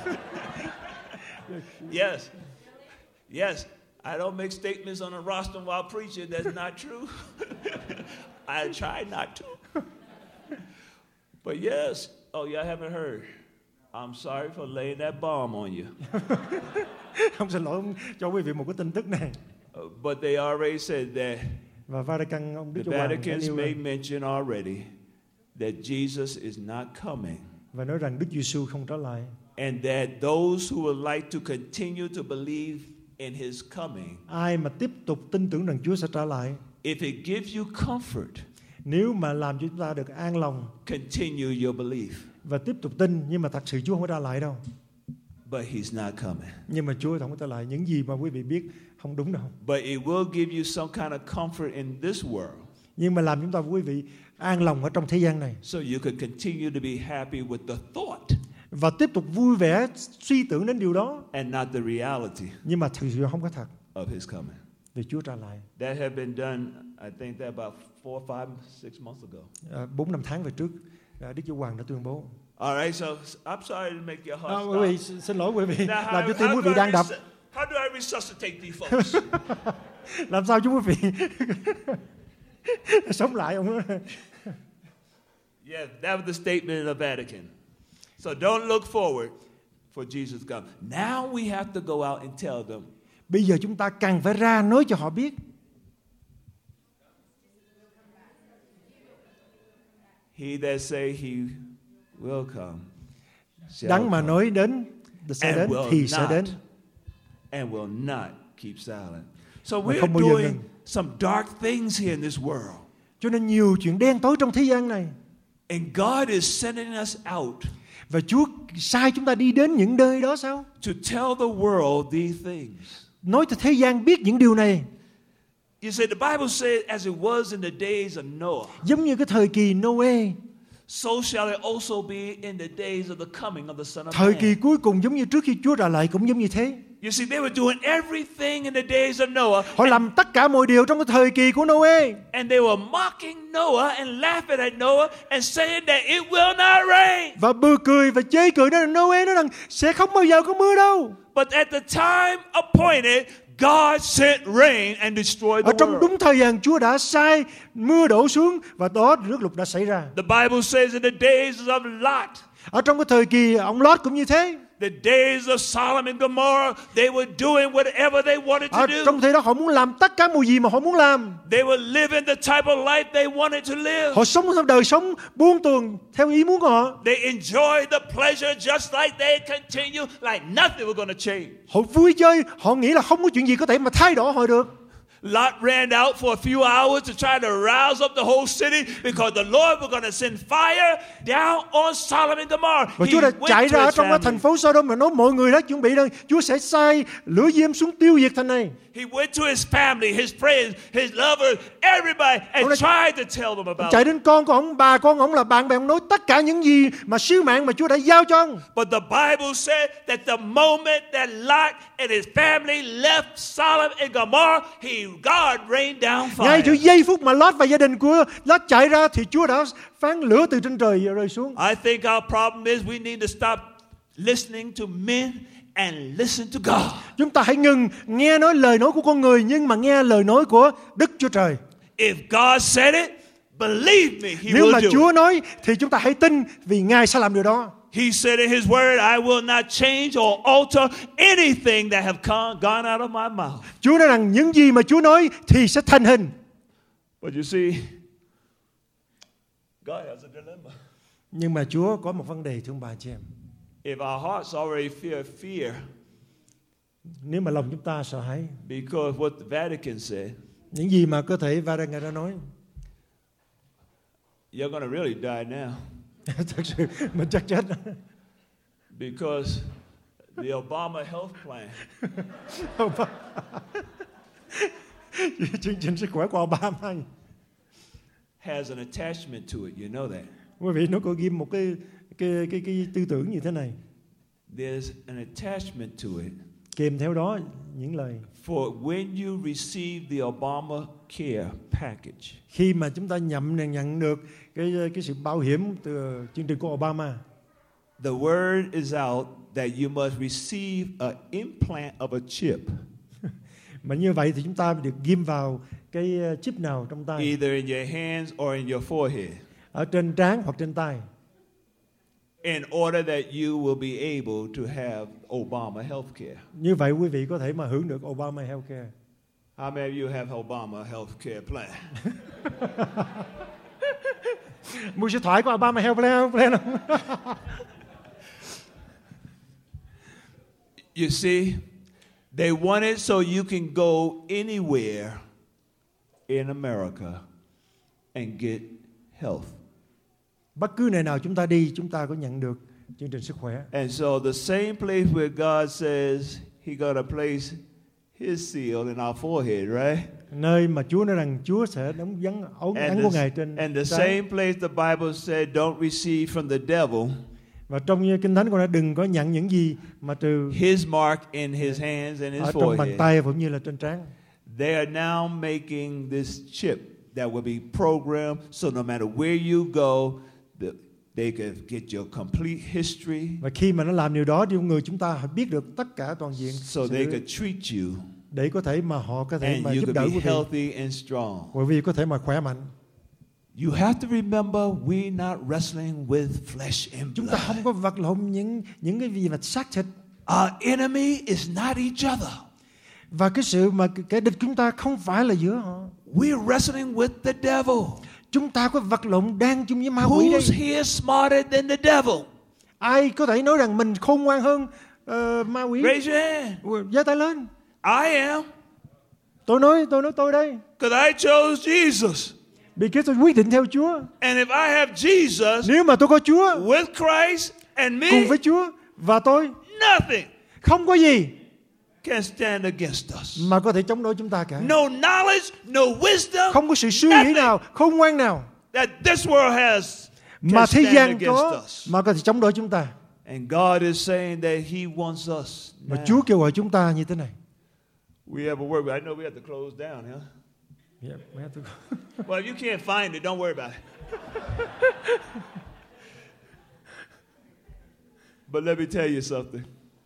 Yes. Yes. I don't make statements on a rostrum while preaching. That's not true. I try not to. But yes. Oh, y'all haven't heard. I'm sorry for laying that bomb on you.
Không, xin lỗi cho quý vị một cái tin tức này.
But they already said that
Và Vatican, ông Đức
the
Chúa Hoàng đã
Vatican's
nêu
made
lên
mention already that Jesus is not coming.
và nói rằng Đức Giêsu không trở lại.
And that those who would like to continue to believe in his coming,
Ai mà tiếp tục tin tưởng rằng Chúa sẽ trở lại,
if it gives you comfort,
nếu mà làm cho chúng ta được an lòng
continue your belief.
và tiếp tục tin, nhưng mà thật sự Chúa không có trở lại đâu.
But he's not coming.
Nhưng mà Chúa không có trở lại. Những gì mà quý vị biết không đúng đâu.
But it will give you some kind of comfort in this world.
Nhưng mà làm chúng ta quý vị an lòng ở trong thế gian này.
So you can continue to be happy with the thought
Và tiếp tục vui vẻ suy tưởng đến điều đó.
and not the reality
Nhưng mà thực sự không có thật.
of his coming.
Vì Chúa trở lại.
That had been done, I think that about 4, 5, 6 months ago.
4-5 tháng về trước, Đức Chúa Hoàng đã tuyên bố.
All right, so I'm sorry to make your heart
Quý vị,
stop.
xin lỗi quý vị,
Now,
làm cho tim quý vị đang đập.
how do I resuscitate these folks?
Làm sao cho quý vị sống lại ông?
Yeah, that was the statement of Vatican. So don't look forward for Jesus to come. Now we have to go out and tell them.
Bây giờ chúng ta cần phải ra nói cho họ biết.
He that say he will come shall
Đấng mà
come,
nói đến sẽ
and
đến
will
thì sẽ
not,
đến.
and will not keep silent. So
Và
we're
không bao giờ
doing
ngừng.
some dark things here in this world.
Cho nên nhiều chuyện đen tối trong thế gian này.
And God is sending us out
Và Chúa sai chúng ta đi đến những nơi đó sao?
to tell the world these things.
Nói cho thế gian biết những điều này.
You see, the Bible said, as it was in the days of Noah,
Giống như cái thời kỳ Noe,
so shall it also be in the days of the coming of the Son of
thời kỳ
Man.
cuối cùng giống như trước khi Chúa trở lại cũng giống như thế.
You see, they were doing everything in the days of Noah,
Họ làm tất cả mọi điều trong cái thời kỳ của Noe.
and they were mocking Noah and laughing at Noah and saying that it will not rain.
Và bừa cười và chê cười nói rằng Noe nói rằng sẽ không bao giờ có mưa đâu.
But at the time appointed, God sent rain and destroyed
Ở
the
trong
world.
đúng thời gian Chúa đã sai mưa đổ xuống và đó nước lụt đã xảy ra.
The Bible says in the days of Lot,
Ở trong cái thời kỳ ông Lót cũng như thế.
the days of Sodom and Gomorrah, they were doing whatever they wanted to
Ở
do.
trong thời đó họ muốn làm tất cả mọi gì mà họ muốn làm.
They were living the type of life they wanted to live.
Họ sống theo đời sống buông tuồng theo ý muốn của họ.
They enjoyed the pleasure just like they continue, like nothing was going to change.
Họ vui chơi, họ nghĩ là không có chuyện gì có thể mà thay đổi họ được.
Lot ran out for a few hours to try to rouse up the whole city because the Lord was going to send fire down on Sodom and Gomorrah.
Và
He
Chúa đã
went
chạy
to
ra
his
trong cái
family.
thành phố Sodom và nói mọi người đã chuẩn bị đây, Chúa sẽ sai lửa diêm xuống tiêu diệt thành này.
He went to his family, his friends, his lovers, everybody, and
Ông đã-
tried to tell them
Ông
about
chạy
it.
đến con của ông, bà con ông là bạn bè, ông nói tất cả những gì mà sứ mạng mà Chúa đã giao cho ông.
But the Bible said that the moment that Lot and his family left Sodom and Gomorrah, God rained down
Ngay từ
fire.
giây phút mà Lót và gia đình của Lót chạy ra thì Chúa đã phán lửa từ trên trời rơi xuống.
I think our problem is we need to stop listening to men and listen to God.
Chúng ta hãy ngừng nghe nói lời nói của con người nhưng mà nghe lời nói của Đức Chúa Trời.
If God said it, believe me, He
Nếu mà
will do
Chúa
it.
nói thì chúng ta hãy tin vì Ngài sẽ làm điều đó.
He said in His Word, I will not change or alter anything that have gone out of my mouth.
Chúa nói rằng những gì mà Chúa nói thì sẽ thành hình.
But you see, God has a dilemma.
Nhưng mà Chúa có một vấn đề thưa ông bà chị em.
If our hearts already fear,
Nếu mà lòng chúng ta sợ hãi,
because what the Vatican said,
những gì mà cơ thể Vatican đã nói,
You're going to really die now.
Thật sự mình chắc chết.
Because the Obama health plan
Chương trình sức khỏe của Obama.
has an attachment to it. You know that.
Quý vị, nó có ghim một cái tư tưởng như thế này.
There's an attachment to it.
Kèm theo đó những lời.
For when you receive the Obamacare package,
Khi mà chúng ta nhận được cái sự bảo hiểm từ chương trình của Obama,
the word is out that you must receive an implant of a chip,
mà như vậy thì chúng ta được ghim vào cái chip nào trong tay,
either in your hands or in your forehead,
ở trên trán hoặc trên tay,
in order that you will be able to have Obama health care.
như vậy quý vị có thể mà hưởng được Obama Healthcare.
How many of you have Obama health care plan?
Mua số thoại của Obama Healthcare không?
You see, they want it so you can go anywhere in America and get health.
Bất cứ nơi nào chúng ta đi, chúng ta có nhận được chương trình sức khỏe.
And so the same place where God says He gonna place His seal in our forehead, right?
Nơi mà Chúa nói rằng Chúa sẽ đóng dấu ấn của Ngài trên
And the
trán.
same place the Bible said don't receive from the devil
Và trong Kinh Thánh cũng đã đừng có nhận những gì mà từ
his mark in his hands and his
ở trong bàn
forehead.
tay cũng như là trên trán.
They are now making this chip that will be programmed so no matter where you go, they can get your complete history.
Và khi mà nó làm điều đó thì người chúng ta biết được tất cả toàn diện,
So they could treat you
để có thể mà họ có thể
and
mà
you
giúp
could
đỡ
be
quý vị,
healthy and strong.
quý vị có thể mà khỏe mạnh.
You have to remember we're not wrestling with flesh and
Chúng ta không
blood.
có vật lộn những cái gì mà xác thịt.
Our enemy is not each other.
Và cái sự mà cái địch chúng ta không phải là giữa họ.
We're wrestling with the devil.
Chúng ta có vật lộn đang chung với ma quỷ đây.
Who's here smarter than the devil?
Ai có thể nói rằng mình khôn ngoan hơn ma quỷ?
Raise your hand.
Giơ tay lên.
I am.
Tôi nói tôi đây.
Because I chose Jesus.
Vì cái tôi quyết định theo Chúa.
And if I have Jesus
Nếu mà tôi có Chúa
with Christ and
cùng
me,
với Chúa và tôi,
nothing
không có gì
can stand against us.
mà có thể chống đối chúng ta cả.
No knowledge, no wisdom,
Không có sự suy nghĩ nào, khôn ngoan nào
that this world has
mà
can
thế
stand
gian
against
có
us.
mà có thể chống đối chúng ta.
And God is saying that He wants us
Mà
now.
Chúa kêu gọi chúng ta như thế này.
We have a word. I know we have to close down, huh?
Yeah, we have to go.
Well, if you can't find it, don't worry about it. But let me tell you something.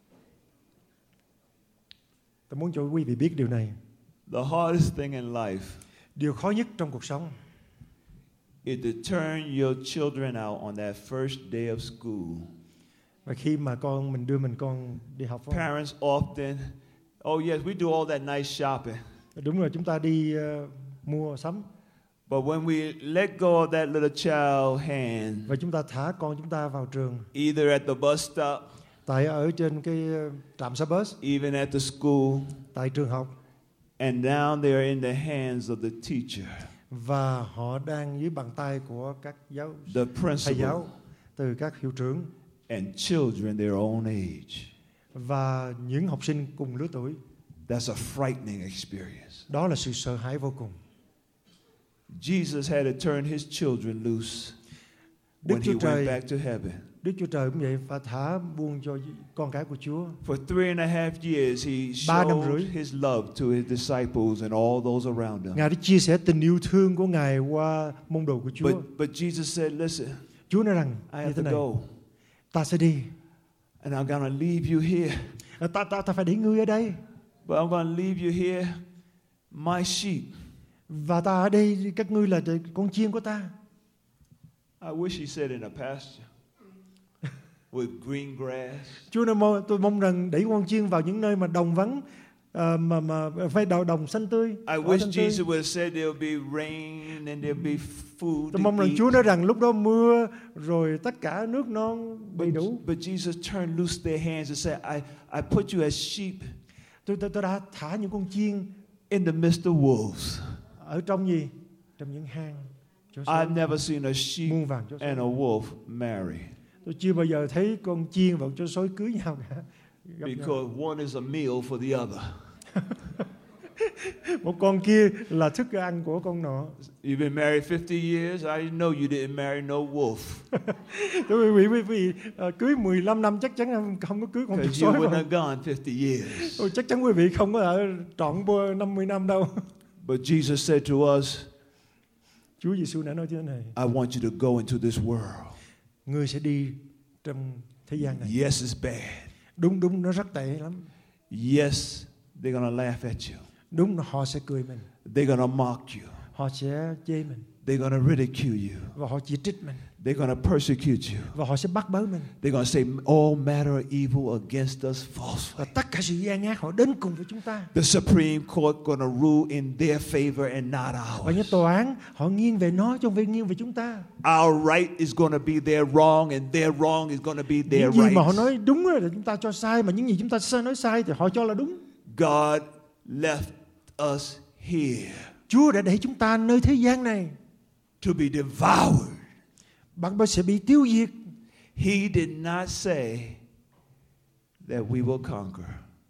Tôi muốn cho quý vị biết điều này.
The hardest thing in life
Điều khó nhất trong cuộc sống
is to turn your children out on that first day of school.
và khi mà mình đưa con đi học.
Parents often, oh yes, we do all that nice shopping.
Đúng rồi, chúng ta đi mua sắm.
But when we let go of that little child hand,
Và chúng ta thả con chúng ta vào trường.
either at the bus stop,
Tại ở trên cái trạm xe bus,
even at the school,
tại trường học.
and now they are in the hands of the teacher,
Và họ đang dưới bàn tay của các
the
thầy
principal,
giáo, từ các hiệu trưởng
and children their own age.
và những học sinh cùng lứa tuổi.
That's a frightening experience.
Đó là sự sợ hãi vô cùng.
Jesus had to turn his children loose
Đức
when
Chúa
he
Trời-
went back to heaven.
Đức Chúa Trời cũng vậy, và thả buông cho con cái của Chúa.
For 3.5 years, he
3 năm
showed
rưỡi.
his love to his disciples and all those around him.
Ngài đã chia sẻ tình yêu thương của Ngài qua môn đồ của Chúa.
But Jesus said, listen,
Chúa nói rằng
I
như
have
thế
to
này:
go,
ta sẽ đi,
and I'm going to leave you here.
ta phải để ngươi ở đây,
But I'm going to leave you here, my sheep.
và ta ở đây, các ngươi là con chiên của ta.
I wish he said in a pasture with green grass.
Chúa nói, tôi mong rằng đẩy con chiên vào những nơi mà đồng vắng, mà phải đồng xanh tươi.
I
cỏ
wish
xanh tươi.
Jesus would have said there'll be rain and there'll be food
Tôi mong
to
rằng
eat.
Chúa nói rằng lúc đó mưa rồi tất cả nước non đầy đủ.
But Jesus turned loose their hands and said, I put you as sheep
Tôi đã thả những con chiên
in the midst of wolves.
ở trong gì? Trong những hang.
I've never seen a
muôn
sheep
vàng chó sói.
and a wolf marry
Tôi chưa bao giờ thấy con chiên và con chó sói cưới nhau cả. Gặp nhau.
because one is a meal for the other.
Một con kia là thức ăn của con nọ.
You've been married 50 years. I know you didn't marry no wolf
Tôi quý vị cưới 15 năm chắc chắn không có cưới con chó
because you
sói.
wouldn't
Mà.
have gone 50 years.
Tôi chắc chắn quý vị không có ở trọn 50 năm đâu.
But Jesus said to us,
Chúa Giêsu đã nói như thế này:
I want you to go into this world.
Ngươi sẽ đi trong thế gian này.
Yes, it's bad.
Đúng, nó rất tệ lắm.
Yes, they're going to laugh at you.
Đúng, họ sẽ cười mình,
They're going to mock you.
họ sẽ chê mình,
They're going to ridicule you.
và họ chỉ trích mình,
They're going to persecute you.
và họ sẽ bắt bớ mình.
They're going to say all matter of evil against us falsely.
Và tất cả sự gian ác họ đến cùng với chúng ta.
The Supreme Court going to rule in their favor and not
Và những
ours.
tòa án họ nghiêng về nó chứ không phải nghiêng về chúng ta.
Our right is going to be their wrong, and their wrong is going to be their
Những gì mà họ
right.
nói đúng là chúng ta cho sai, mà những gì chúng ta nói sai thì họ cho là đúng.
God left us here
Chúa đã để chúng ta nơi thế gian này,
to be devoured.
bạn sẽ bị tiêu diệt.
He did not say that we will conquer.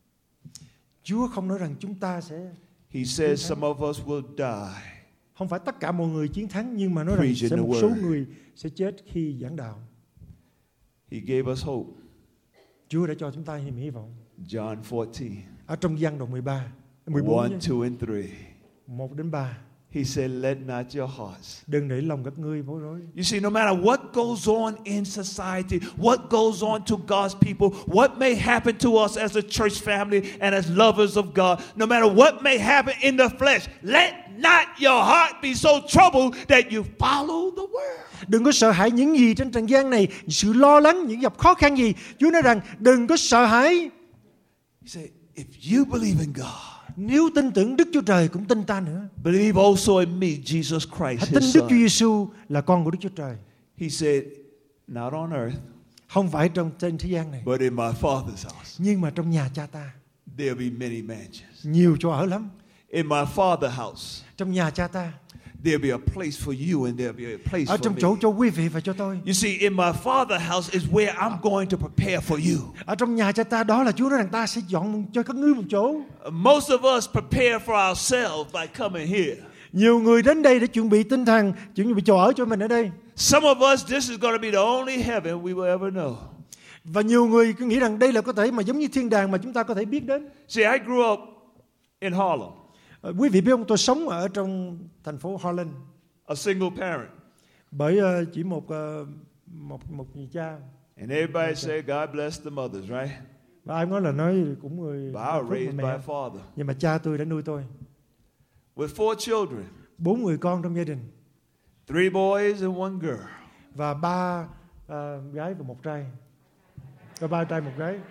Chúa không nói rằng chúng ta sẽ,
He says some of us will die.
không phải tất cả mọi người chiến thắng, nhưng mà nói rằng
Preaching
sẽ
the
một số
word.
người sẽ chết khi giảng đạo.
He gave us hope.
Chúa đã cho chúng ta niềm hy vọng.
John 14,
Ở trong Giăng đoạn 14
1,
nhé,
2, and 3.
1 đến 3.
He said, let not your hearts.
Đừng để lòng các ngươi bối rối.
You see, no matter what goes on in society, what goes on to God's people, what may happen to us as a church family and as lovers of God, no matter what may happen in the flesh, let not your heart be so troubled that you follow the world.
Đừng có sợ hãi những gì trên trần gian này, sự lo lắng, những gặp khó khăn gì. Chúa nói rằng đừng có sợ hãi.
He said, if you believe in God,
Nếu tin tưởng Đức Chúa Trời cũng tin ta nữa.
believe also in me, Jesus
Hãy
Christ,
tin
his
Đức Chúa
son.
Giêsu là con của Đức Chúa Trời.
He said, not on earth,
Không phải trên thế gian này,
but in my Father's house,
nhưng mà trong nhà cha ta
there'll be many mansions.
nhiều chỗ ở lắm.
In my Father's house,
Trong nhà cha ta,
there'll be a place for you and there'll be a place
ở
for
trong
me.
chỗ cho quý vị và cho tôi.
You see, in my Father's house is where I'm going to prepare for you.
Ở trong nhà cha ta, đó là Chúa nói rằng ta sẽ dọn cho các ngươi một chỗ.
Most of us prepare for ourselves by coming here.
Nhiều người đến đây để chuẩn bị tinh thần, chuẩn bị chỗ ở cho mình ở đây.
Some of us, this is going to be the only heaven we will ever know.
Và nhiều người cứ nghĩ rằng đây là có thể mà giống như thiên đàng mà chúng ta có thể biết đến.
See, I grew up in Harlem,
Quý vị biết không, tôi sống ở trong thành phố Harlem
a single parent.
bởi chỉ một người cha.
And everybody say, God bless the mothers, right?
Và ai nói cũng người
But I was
phúc
raised
mẹ.
by a father
Nhưng mà cha tôi đã nuôi tôi.
with 4 children,
4 người con trong gia đình
3 boys and 1 girl.
và 3 gái và 1 trai. Và 3 trai 1 gái.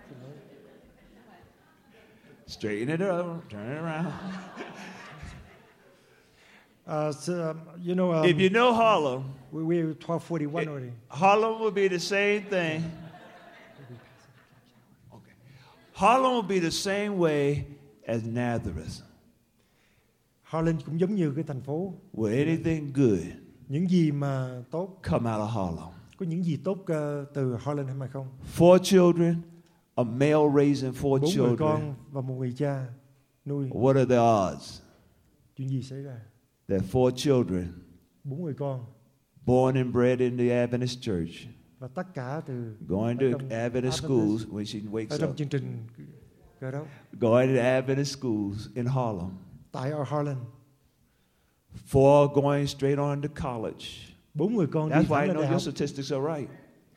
Straighten it up, turn it around.
You know,
If you know Harlem,
we're 1241 already.
Harlem would be the same thing. Okay. Harlem would be the same way as Nazareth.
Harlem cũng giống như cái thành phố.
Will anything good
Những gì mà tốt,
come out of Harlem?
có những gì tốt từ Harlem hay mà không?
4 children, a male raising 4
4 người
children.
con và một người cha nuôi.
What are the odds
Chuyện gì xảy ra?
that 4 children
4 người con
born and bred in the Adventist church,
và tất cả từ
going
ở
to
trong
Adventist schools when she wakes
ở trong
up,
chương trình cơ đốc
going to Adventist schools in Harlem,
tại ở Harlem,
4 going straight on to college.
4 người con đi
That's why
thẳng
I
lên
know
đại
your
học,
statistics are right.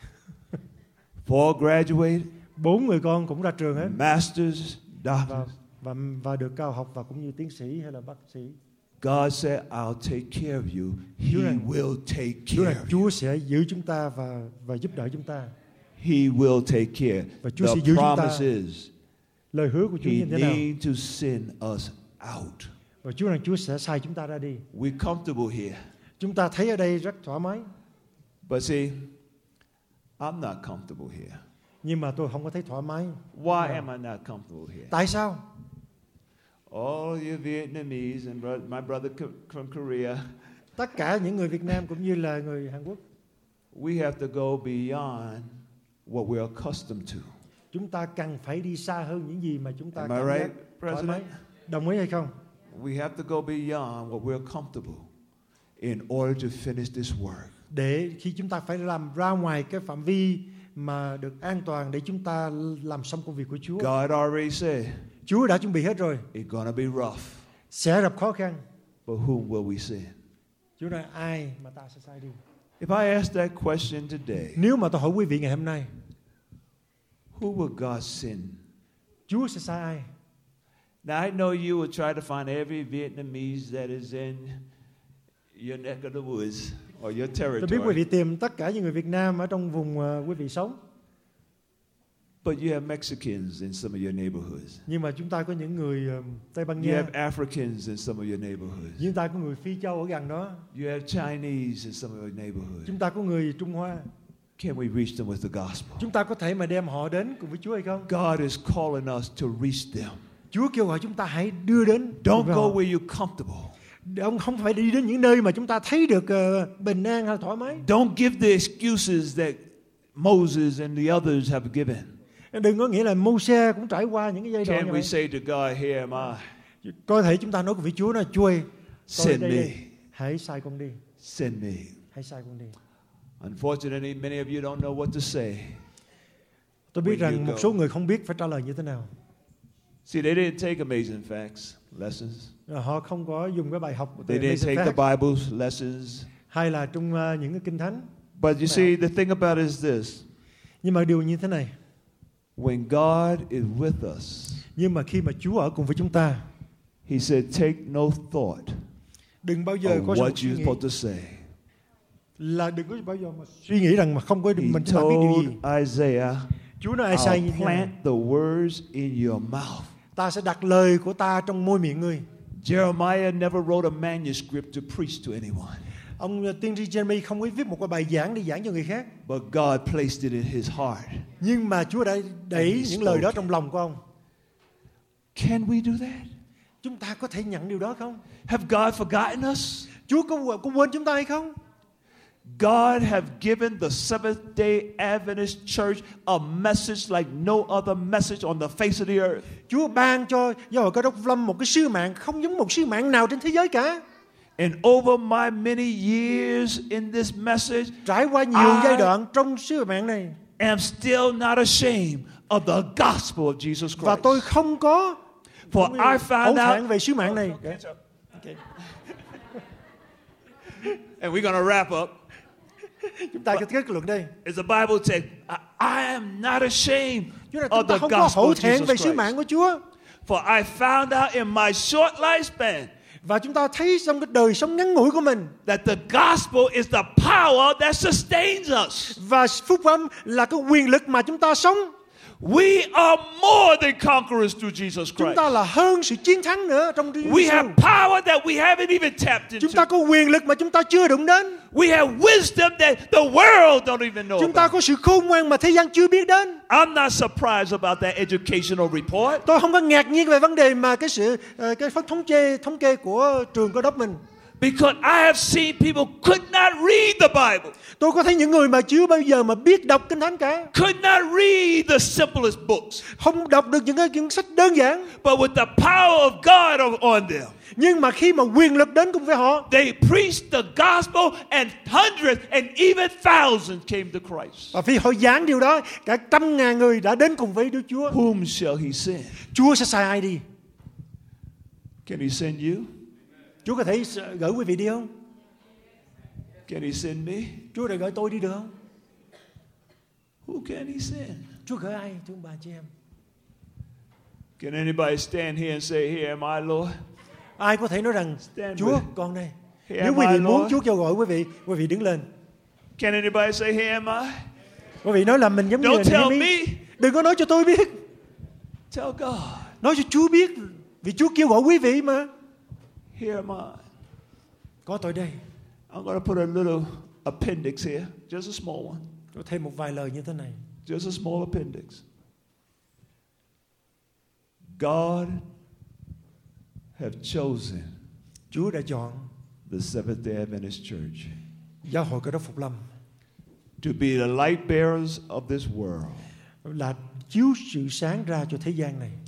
4 graduated,
4 người con cũng ra trường hết
masters, doctors.
và được cao học và cũng như tiến sĩ hay là bác sĩ.
God said, I'll take care of you. He
Chúa rằng-
will take
Chúa
care
là
of you.
Chúa sẽ giữ chúng ta và giúp đỡ chúng ta.
He will take care.
Và Chúa sẽ
The
giữ chúng ta.
promise is
Lời hứa của Chúa
He
như thế nào?
needs to send us out.
Và Chúa rằng Chúa sẽ sai chúng ta ra đi.
We're comfortable here.
Chúng ta thấy ở đây rất thoải mái,
But see, I'm not comfortable here.
nhưng mà tôi không có thấy thoải mái.
Why am I not comfortable here?
Tại sao?
All you Vietnamese and my brother from Korea,
tất cả những người Việt Nam cũng như là người Hàn Quốc.
We have to go beyond what we're accustomed to.
Chúng ta cần phải đi xa hơn những gì mà chúng ta
Am I
cảm
right,
giác thoải mái.
President?
Đồng ý hay không?
We have to go beyond what we're comfortable in order to finish this work.
Để khi chúng ta phải làm ra ngoài cái phạm vi mà được an toàn để chúng ta làm xong công việc của Chúa.
God already said
Chúa đã chuẩn bị hết rồi.
it's gonna be rough.
Sẽ gặp khó khăn.
But whom will we send?
Chúa nói ai mà ta sẽ sai đi.
If I ask that question today,
Nếu mà tôi hỏi quý vị ngày hôm nay,
who will God send?
Chúa sẽ sai ai?
Now I know you will try to find every Vietnamese that is in your neck of the woods or your
Tôi biết quý
territory.
vị tìm tất cả những người Việt Nam ở trong vùng quý vị sống.
But you have Mexicans in some of your neighborhoods.
Nhưng mà chúng ta có những người Tây Ban
You
Nha,
have Africans in some of your neighborhoods.
chúng ta có người Phi Châu ở gần đó,
You have Chinese in some of your neighborhoods.
chúng ta có người Trung Hoa.
Can we reach them with the gospel?
Chúng ta có thể mà đem họ đến cùng với Chúa hay không?
God is calling us to reach them.
Chúa kêu gọi chúng ta hãy đưa đến.
Don't
với
go
họ.
where you're comfortable.
Ông không phải đi đến những nơi mà chúng ta thấy được bình an hay thoải mái.
Don't give the excuses that Moses and the others have given.
Đừng có nghĩa là Mô-se cũng trải qua những cái giai đoạn
Can
như
we
vậy.
say to God, here am I,
Có thể chúng ta nói với Chúa nói Chúa ơi, tôi
send
đây
me,
đi. Hãy sai con đi,
send me.
hãy sai con đi.
Unfortunately, many of you don't know what to say.
Tôi biết
When
rằng
you
một
go.
số người không biết phải trả lời như thế nào.
See, they didn't take amazing facts, lessons.
Họ không có dùng cái bài học
They
từ
didn't take
Amazing
the
Facts,
Bible's lessons.
hay là trong những cái kinh thánh.
But you see, the thing about it is this.
Nhưng mà điều như thế này,
When God is with us,
nhưng mà khi mà Chúa ở cùng với chúng ta,
He said, take no thought
đừng bao giờ
of
có
what
một suy
you're
nghĩ
supposed to say.
là đừng có bao giờ mà suy nghĩ rằng mà không có
He
mình chúng ta biết điều gì.
told Isaiah,
Chúa nói ai sai như
I'll
thế nào?
plant the words in your mouth.
Ta sẽ đặt lời của ta trong môi miệng ngươi.
Jeremiah never wrote a manuscript to preach to anyone,
Ông tiên tri Jeremy không có viết một cái bài giảng để giảng cho người khác,
but God placed it in his heart.
nhưng mà Chúa đã đẩy những lời đó trong lòng của ông.
Can we do that?
Chúng ta có thể nhận điều đó không?
Have God forgotten us?
Chúa có quên chúng ta hay không?
God have given the Seventh-day Adventist Church a message like no other message on the face of the earth.
Chúa ban cho giáo hội Cơ đốc Phục Lâm một cái sứ mạng không giống một sứ mạng nào trên thế giới cả.
And over my many years in this message,
Trải qua nhiều giai đoạn trong sứ mạng này,
am still not ashamed of the gospel of Jesus Christ.
và tôi không có
For I
hổ
found
thẹn
out,
về sứ mạng này.
and we're going to wrap up.
Chúng ta sẽ kết luận đây.
As the Bible says, I am not ashamed
Chúa nói
of
chúng ta
the
không có
gospel
hổ
of
thẹn về
Jesus
sứ mạng
Christ.
của Chúa.
For I found out in my short lifespan
Và chúng ta thấy trong cái đời sống ngắn ngủi của mình,
that the gospel is the power that sustains us.
và phúc âm là cái quyền lực mà chúng ta sống.
We are more than conquerors through Jesus
Chúng
Christ.
ta là hơn sự chiến thắng nữa trong Chúa
We have
Giêsu.
power that we haven't even tapped
Chúng ta
into.
có quyền lực mà chúng ta chưa đụng đến.
We have wisdom that the world don't even know
Chúng ta
about.
có sự khôn ngoan mà thế gian chưa biết đến.
I'm not surprised about that educational report.
Tôi không có ngạc nhiên về vấn đề mà cái phát thống kê của trường Cơ đốc mình.
Because I have seen people could not read the Bible,
Tôi có thấy những người mà chưa bao giờ mà biết đọc kinh thánh cả,
could not read the simplest books,
không đọc được những cái quyển sách đơn giản.
but with the power of God on them,
Nhưng mà khi mà quyền lực đến cùng với họ,
they preached the gospel and hundreds and even thousands came to Christ.
và khi họ giảng điều đó, cả 100.000 người đã đến cùng với Đức Chúa.
Whom shall he send?
Chúa sẽ sai ai đi?
Can he send you?
Chúa có thể gửi quý vị đi không?
Can he send me?
Chúa đã gửi tôi đi được không?
Who can he send?
Chúa gửi ai thưa bà chị em?
Can anybody stand here and say, here am I, Lord?
Ai có thể nói rằng
Stand
Chúa
with-
con đây?
Here
Nếu
am
quý vị
I,
muốn
Lord?
Chúa kêu gọi quý vị đứng lên.
Can anybody say, here am I?
Quý vị nói là mình giống như
Don't
là
tell
Nehemi.
me.
Đừng có nói cho tôi biết,
Tell God,
nói cho Chúa biết, vì Chúa kêu gọi quý vị mà.
here am I.
Có tôi đây.
I'm going to put a little appendix here, just a small one,
Có thêm một vài lời như thế này.
just a small appendix. God have chosen
Chúa đã chọn
the Seventh-day Adventist Church
Giáo hội Cơ đốc Phục Lâm
to be the light bearers of this world.
là chiếu sự sáng ra cho thế gian này.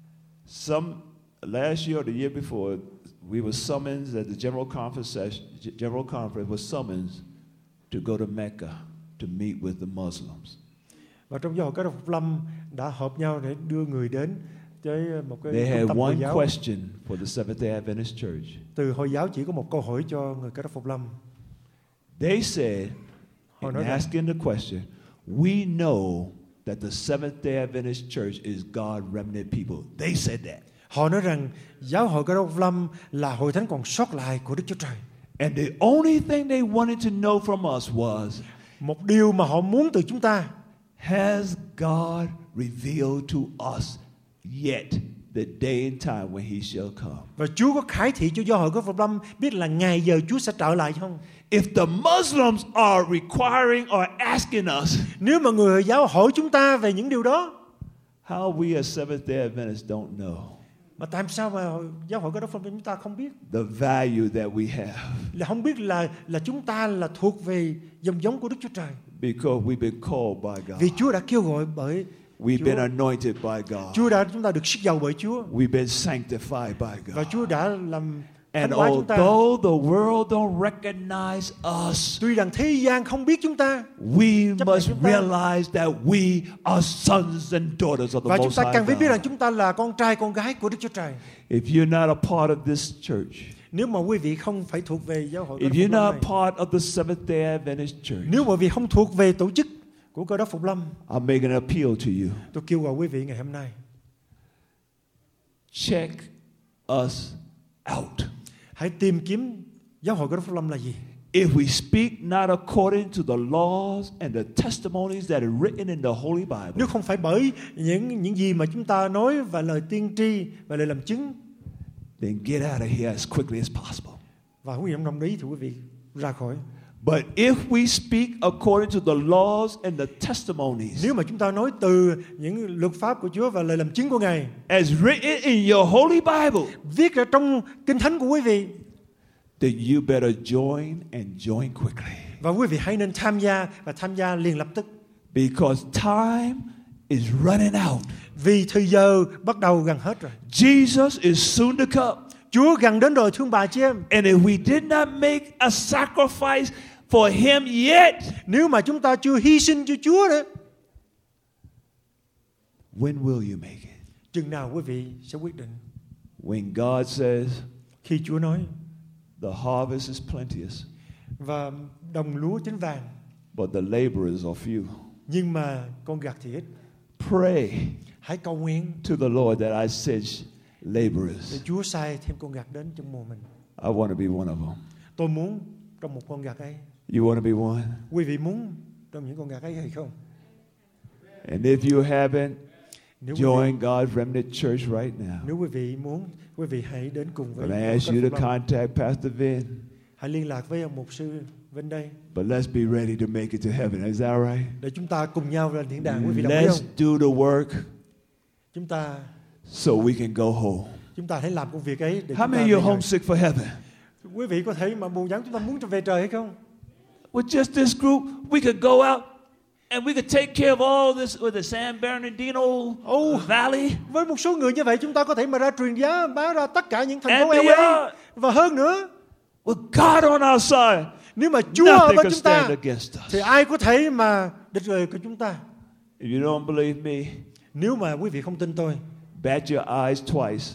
Last year or the year before, we were summoned at the General Conference was summoned to go to Mecca to meet with the Muslims.
Và trong giáo hội Cơ đốc Phục Lâm đã họp nhau để đưa người đến với một cái
They
trung
had
tâm Hồi
one
giáo.
question for the Seventh-day Adventist Church.
Từ Hồi giáo chỉ có một câu hỏi cho người Cơ đốc Phục Lâm.
They said,
Họ
in
nói rằng,
asking the question, we know that the Seventh-day Adventist Church is God's remnant people. They said that.
Họ nói rằng giáo hội Cơ đốc Phục Lâm là hội thánh còn sót lại của Đức Chúa Trời.
And the only thing they wanted to know from us was,
Một điều mà họ muốn từ chúng ta,
has God revealed to us yet the day and time when He shall come?
và Chúa có khải thị cho giáo hội Cơ đốc Phục Lâm biết là ngày giờ Chúa sẽ trở lại không?
If the Muslims are requiring or asking us,
Nếu mà người Hồi giáo hỏi chúng ta về những điều đó,
how we as Seventh-day Adventists don't know
mà tại sao mà giáo hội Cơ đốc Phục Lâm chúng ta không biết?
the value that we have,
Là không biết là chúng ta là thuộc về dòng giống của Đức Chúa Trời.
because we've been called by God.
Vì Chúa đã kêu gọi bởi
We've
Chúa.
been anointed by God.
Chúng ta được sức giàu bởi Chúa,
We've been sanctified by
và
God.
Chúa đã làm
And
thánh hóa chúng ta.
although the world don't recognize us,
Tuy rằng thế gian không biết chúng ta,
we
chấp nhận
must
chúng ta.
realize that we are sons and daughters of the
và chúng
Most
ta
High
cần phải biết rằng
God.
chúng ta là con trai con gái của Đức Chúa Trời.
If you're not a part of this church,
Nếu mà quý vị không phải thuộc về giáo hội Cơ
if
đốc
you're
Phục Lâm
not
này,
part of the Seventh-day Adventist Church,
nếu mà quý vị không thuộc về tổ chức của Cơ đốc Phục Lâm,
I'm making an appeal to you.
tôi kêu gọi quý vị ngày hôm nay
Check us out.
hãy tìm kiếm giáo hội Cơ đốc Phục Lâm là gì.
If we speak not according to the laws and the testimonies that are written in the Holy Bible,
Nếu không phải bởi những gì mà chúng ta nói và lời tiên tri và lời làm chứng,
then get out of here as quickly as possible.
và quý vị không đồng ý thì quý vị ra khỏi.
But if we speak according to the laws and the testimonies
Nếu mà chúng ta nói từ những luật pháp của Chúa và lời làm chứng của Ngài
as written in your Holy Bible,
viết ở trong kinh thánh của quý vị,
then you better join and join quickly.
và quý vị hãy nên tham gia và tham gia liền lập tức,
Because time is running out.
vì thời giờ bắt đầu gần hết rồi.
Jesus is soon to come.
Chúa gần đến rồi, thương bà chị em.
And if we did not make a sacrifice for Him yet,
Nếu mà chúng ta chưa hy sinh cho Chúa nữa,
when will you make it?
chừng nào quý vị sẽ quyết định?
When God says,
Khi Chúa nói
the harvest is plenteous,
và đồng lúa chín vàng,
but the laborers are few.
nhưng mà con gặt thì ít.
Pray
Hãy cầu nguyện
to the Lord that I send
để
laborers.
Chúa sai thêm con gặt đến trong mùa mình.
I want to be one of them.
Tôi muốn trong một con gặt ấy.
You want to be one?
Quý vị muốn trong những con gặt ấy hay không?
And if you haven't,
Nếu quý vị,
join God's Remnant Church right now.
nếu quý vị muốn, quý vị hãy đến cùng với
But I
giáo
ask
hội
you
Cơ
to
đốc Phục Lâm.
contact Pastor Vin.
Hãy liên lạc với ông mục sư Vinh đây
But let's be ready to make it to heaven. Is that right?
để chúng ta cùng nhau lên thiên đàng. Quý vị đồng ý
Let's
không?
do the work
Chúng ta
so we can go home.
hãy làm công việc ấy để
How
chúng ta
many of
về
you
trời.
homesick for heaven?
Quý vị có thể mà buồn chán chúng ta muốn về trời hay không?
With just this group, we could go out and we could take care of all this with the San Bernardino Valley.
Với một số người như vậy chúng ta có thể mà ra truyền giá báo ra tất cả những thành
And
phố LA
beyond.
và hơn nữa.
With God on our side,
Nếu mà Chúa ở
nothing
bên
can
chúng ta
stand against us.
thì ai có thể mà địch lời của chúng ta?
If you don't believe me,
Nếu mà quý vị không tin tôi,
bat your eyes twice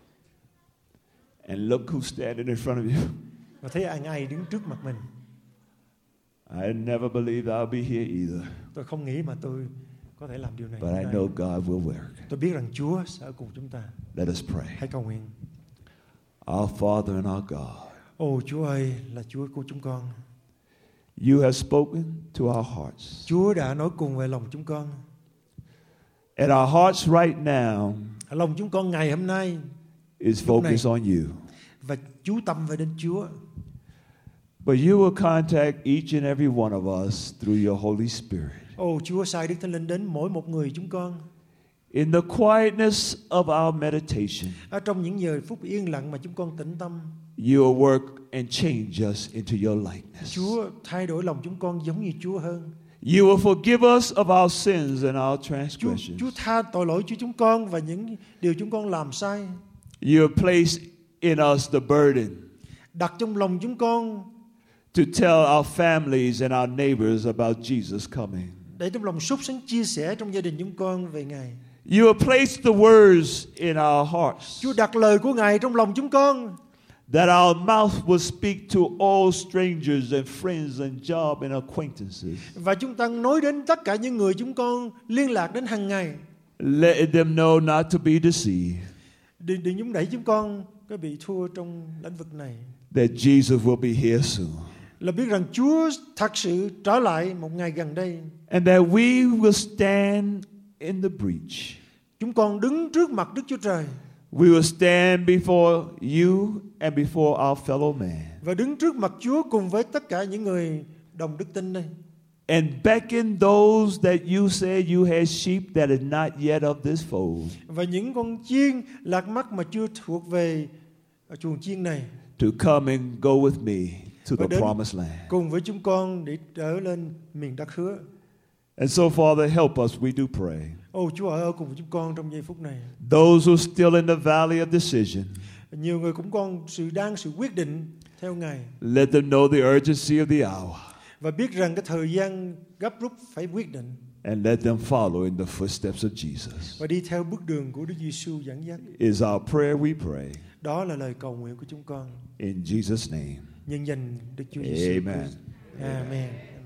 and look who's standing in front of you.
và thấy ai đứng trước mặt mình,
I never believed I'll be here either,
tôi không nghĩ mà tôi có thể làm điều này.
but I know God will work.
Tôi biết rằng Chúa sẽ ở cùng chúng ta.
Let us pray.
Hãy cầu nguyện.
Our Father and our God,
Ồ Chúa ơi, là Chúa của chúng con.
you have spoken to our hearts.
Chúa đã nói cùng về lòng chúng con.
And our hearts right now
Lòng chúng con ngày hôm nay
is
Lúc này.
focused on you.
và chú tâm về đến Chúa.
But you will contact each and every one of us through your Holy Spirit.
Ồ Chúa sai Đức Thánh Linh đến mỗi một người chúng con.
In the quietness of our meditation,
Ở trong những giờ phút yên lặng mà chúng con tĩnh tâm,
You will work and change us into your likeness.
Chúa thay đổi lòng chúng con giống như Chúa hơn.
You will forgive us of our sins and our
Chúa
transgressions.
tha tội lỗi cho chúng con và những điều chúng con làm sai.
You have placed in us the burden
Đặt trong lòng chúng con,
to tell our families and our neighbors about Jesus coming.
để trong lòng sốt sắng chia sẻ trong gia đình chúng con về Ngài.
You have placed the words in our hearts
Chúa đặt lời của Ngài trong lòng chúng con,
that our mouth will speak to all strangers and friends and job and acquaintances.
và chúng ta nói đến tất cả những người chúng con liên lạc đến hàng ngày.
Let them know not to be deceived,
Đừng nhúng đẩy chúng con có bị thua trong lĩnh vực này.
that Jesus will be here soon.
Là biết rằng Chúa thật sự trở lại một ngày gần đây.
And that we will stand in the breach.
Chúng con đứng trước mặt Đức Chúa Trời
We will stand before you and before our fellow man
và đứng trước mặt Chúa cùng với tất cả những người đồng đức tin đây.
and beckon those that you said you had sheep that are not yet of this fold
Và những con chiên lạc mắt mà chưa thuộc về chuồng chiên này
to come and go with me to
và
the
đến
promised land.
cùng với chúng con để trở lên miền đất hứa.
And so, Father, help us, we do pray.
Chúa ở cùng với chúng con trong giây phút này.
Those who are still in the valley of decision,
Nhiều người cũng còn sự quyết định theo Ngài
let them know the urgency of the hour
và biết rằng cái thời gian gấp rút phải quyết định
and let them follow in the footsteps of Jesus.
và đi theo bước đường của Đức Giêsu dẫn dắt.
Is our prayer, we pray.
Đó là lời cầu nguyện của chúng con.
In Jesus' name,
Nhân danh Đức Chúa Giêsu.
amen.
Amen.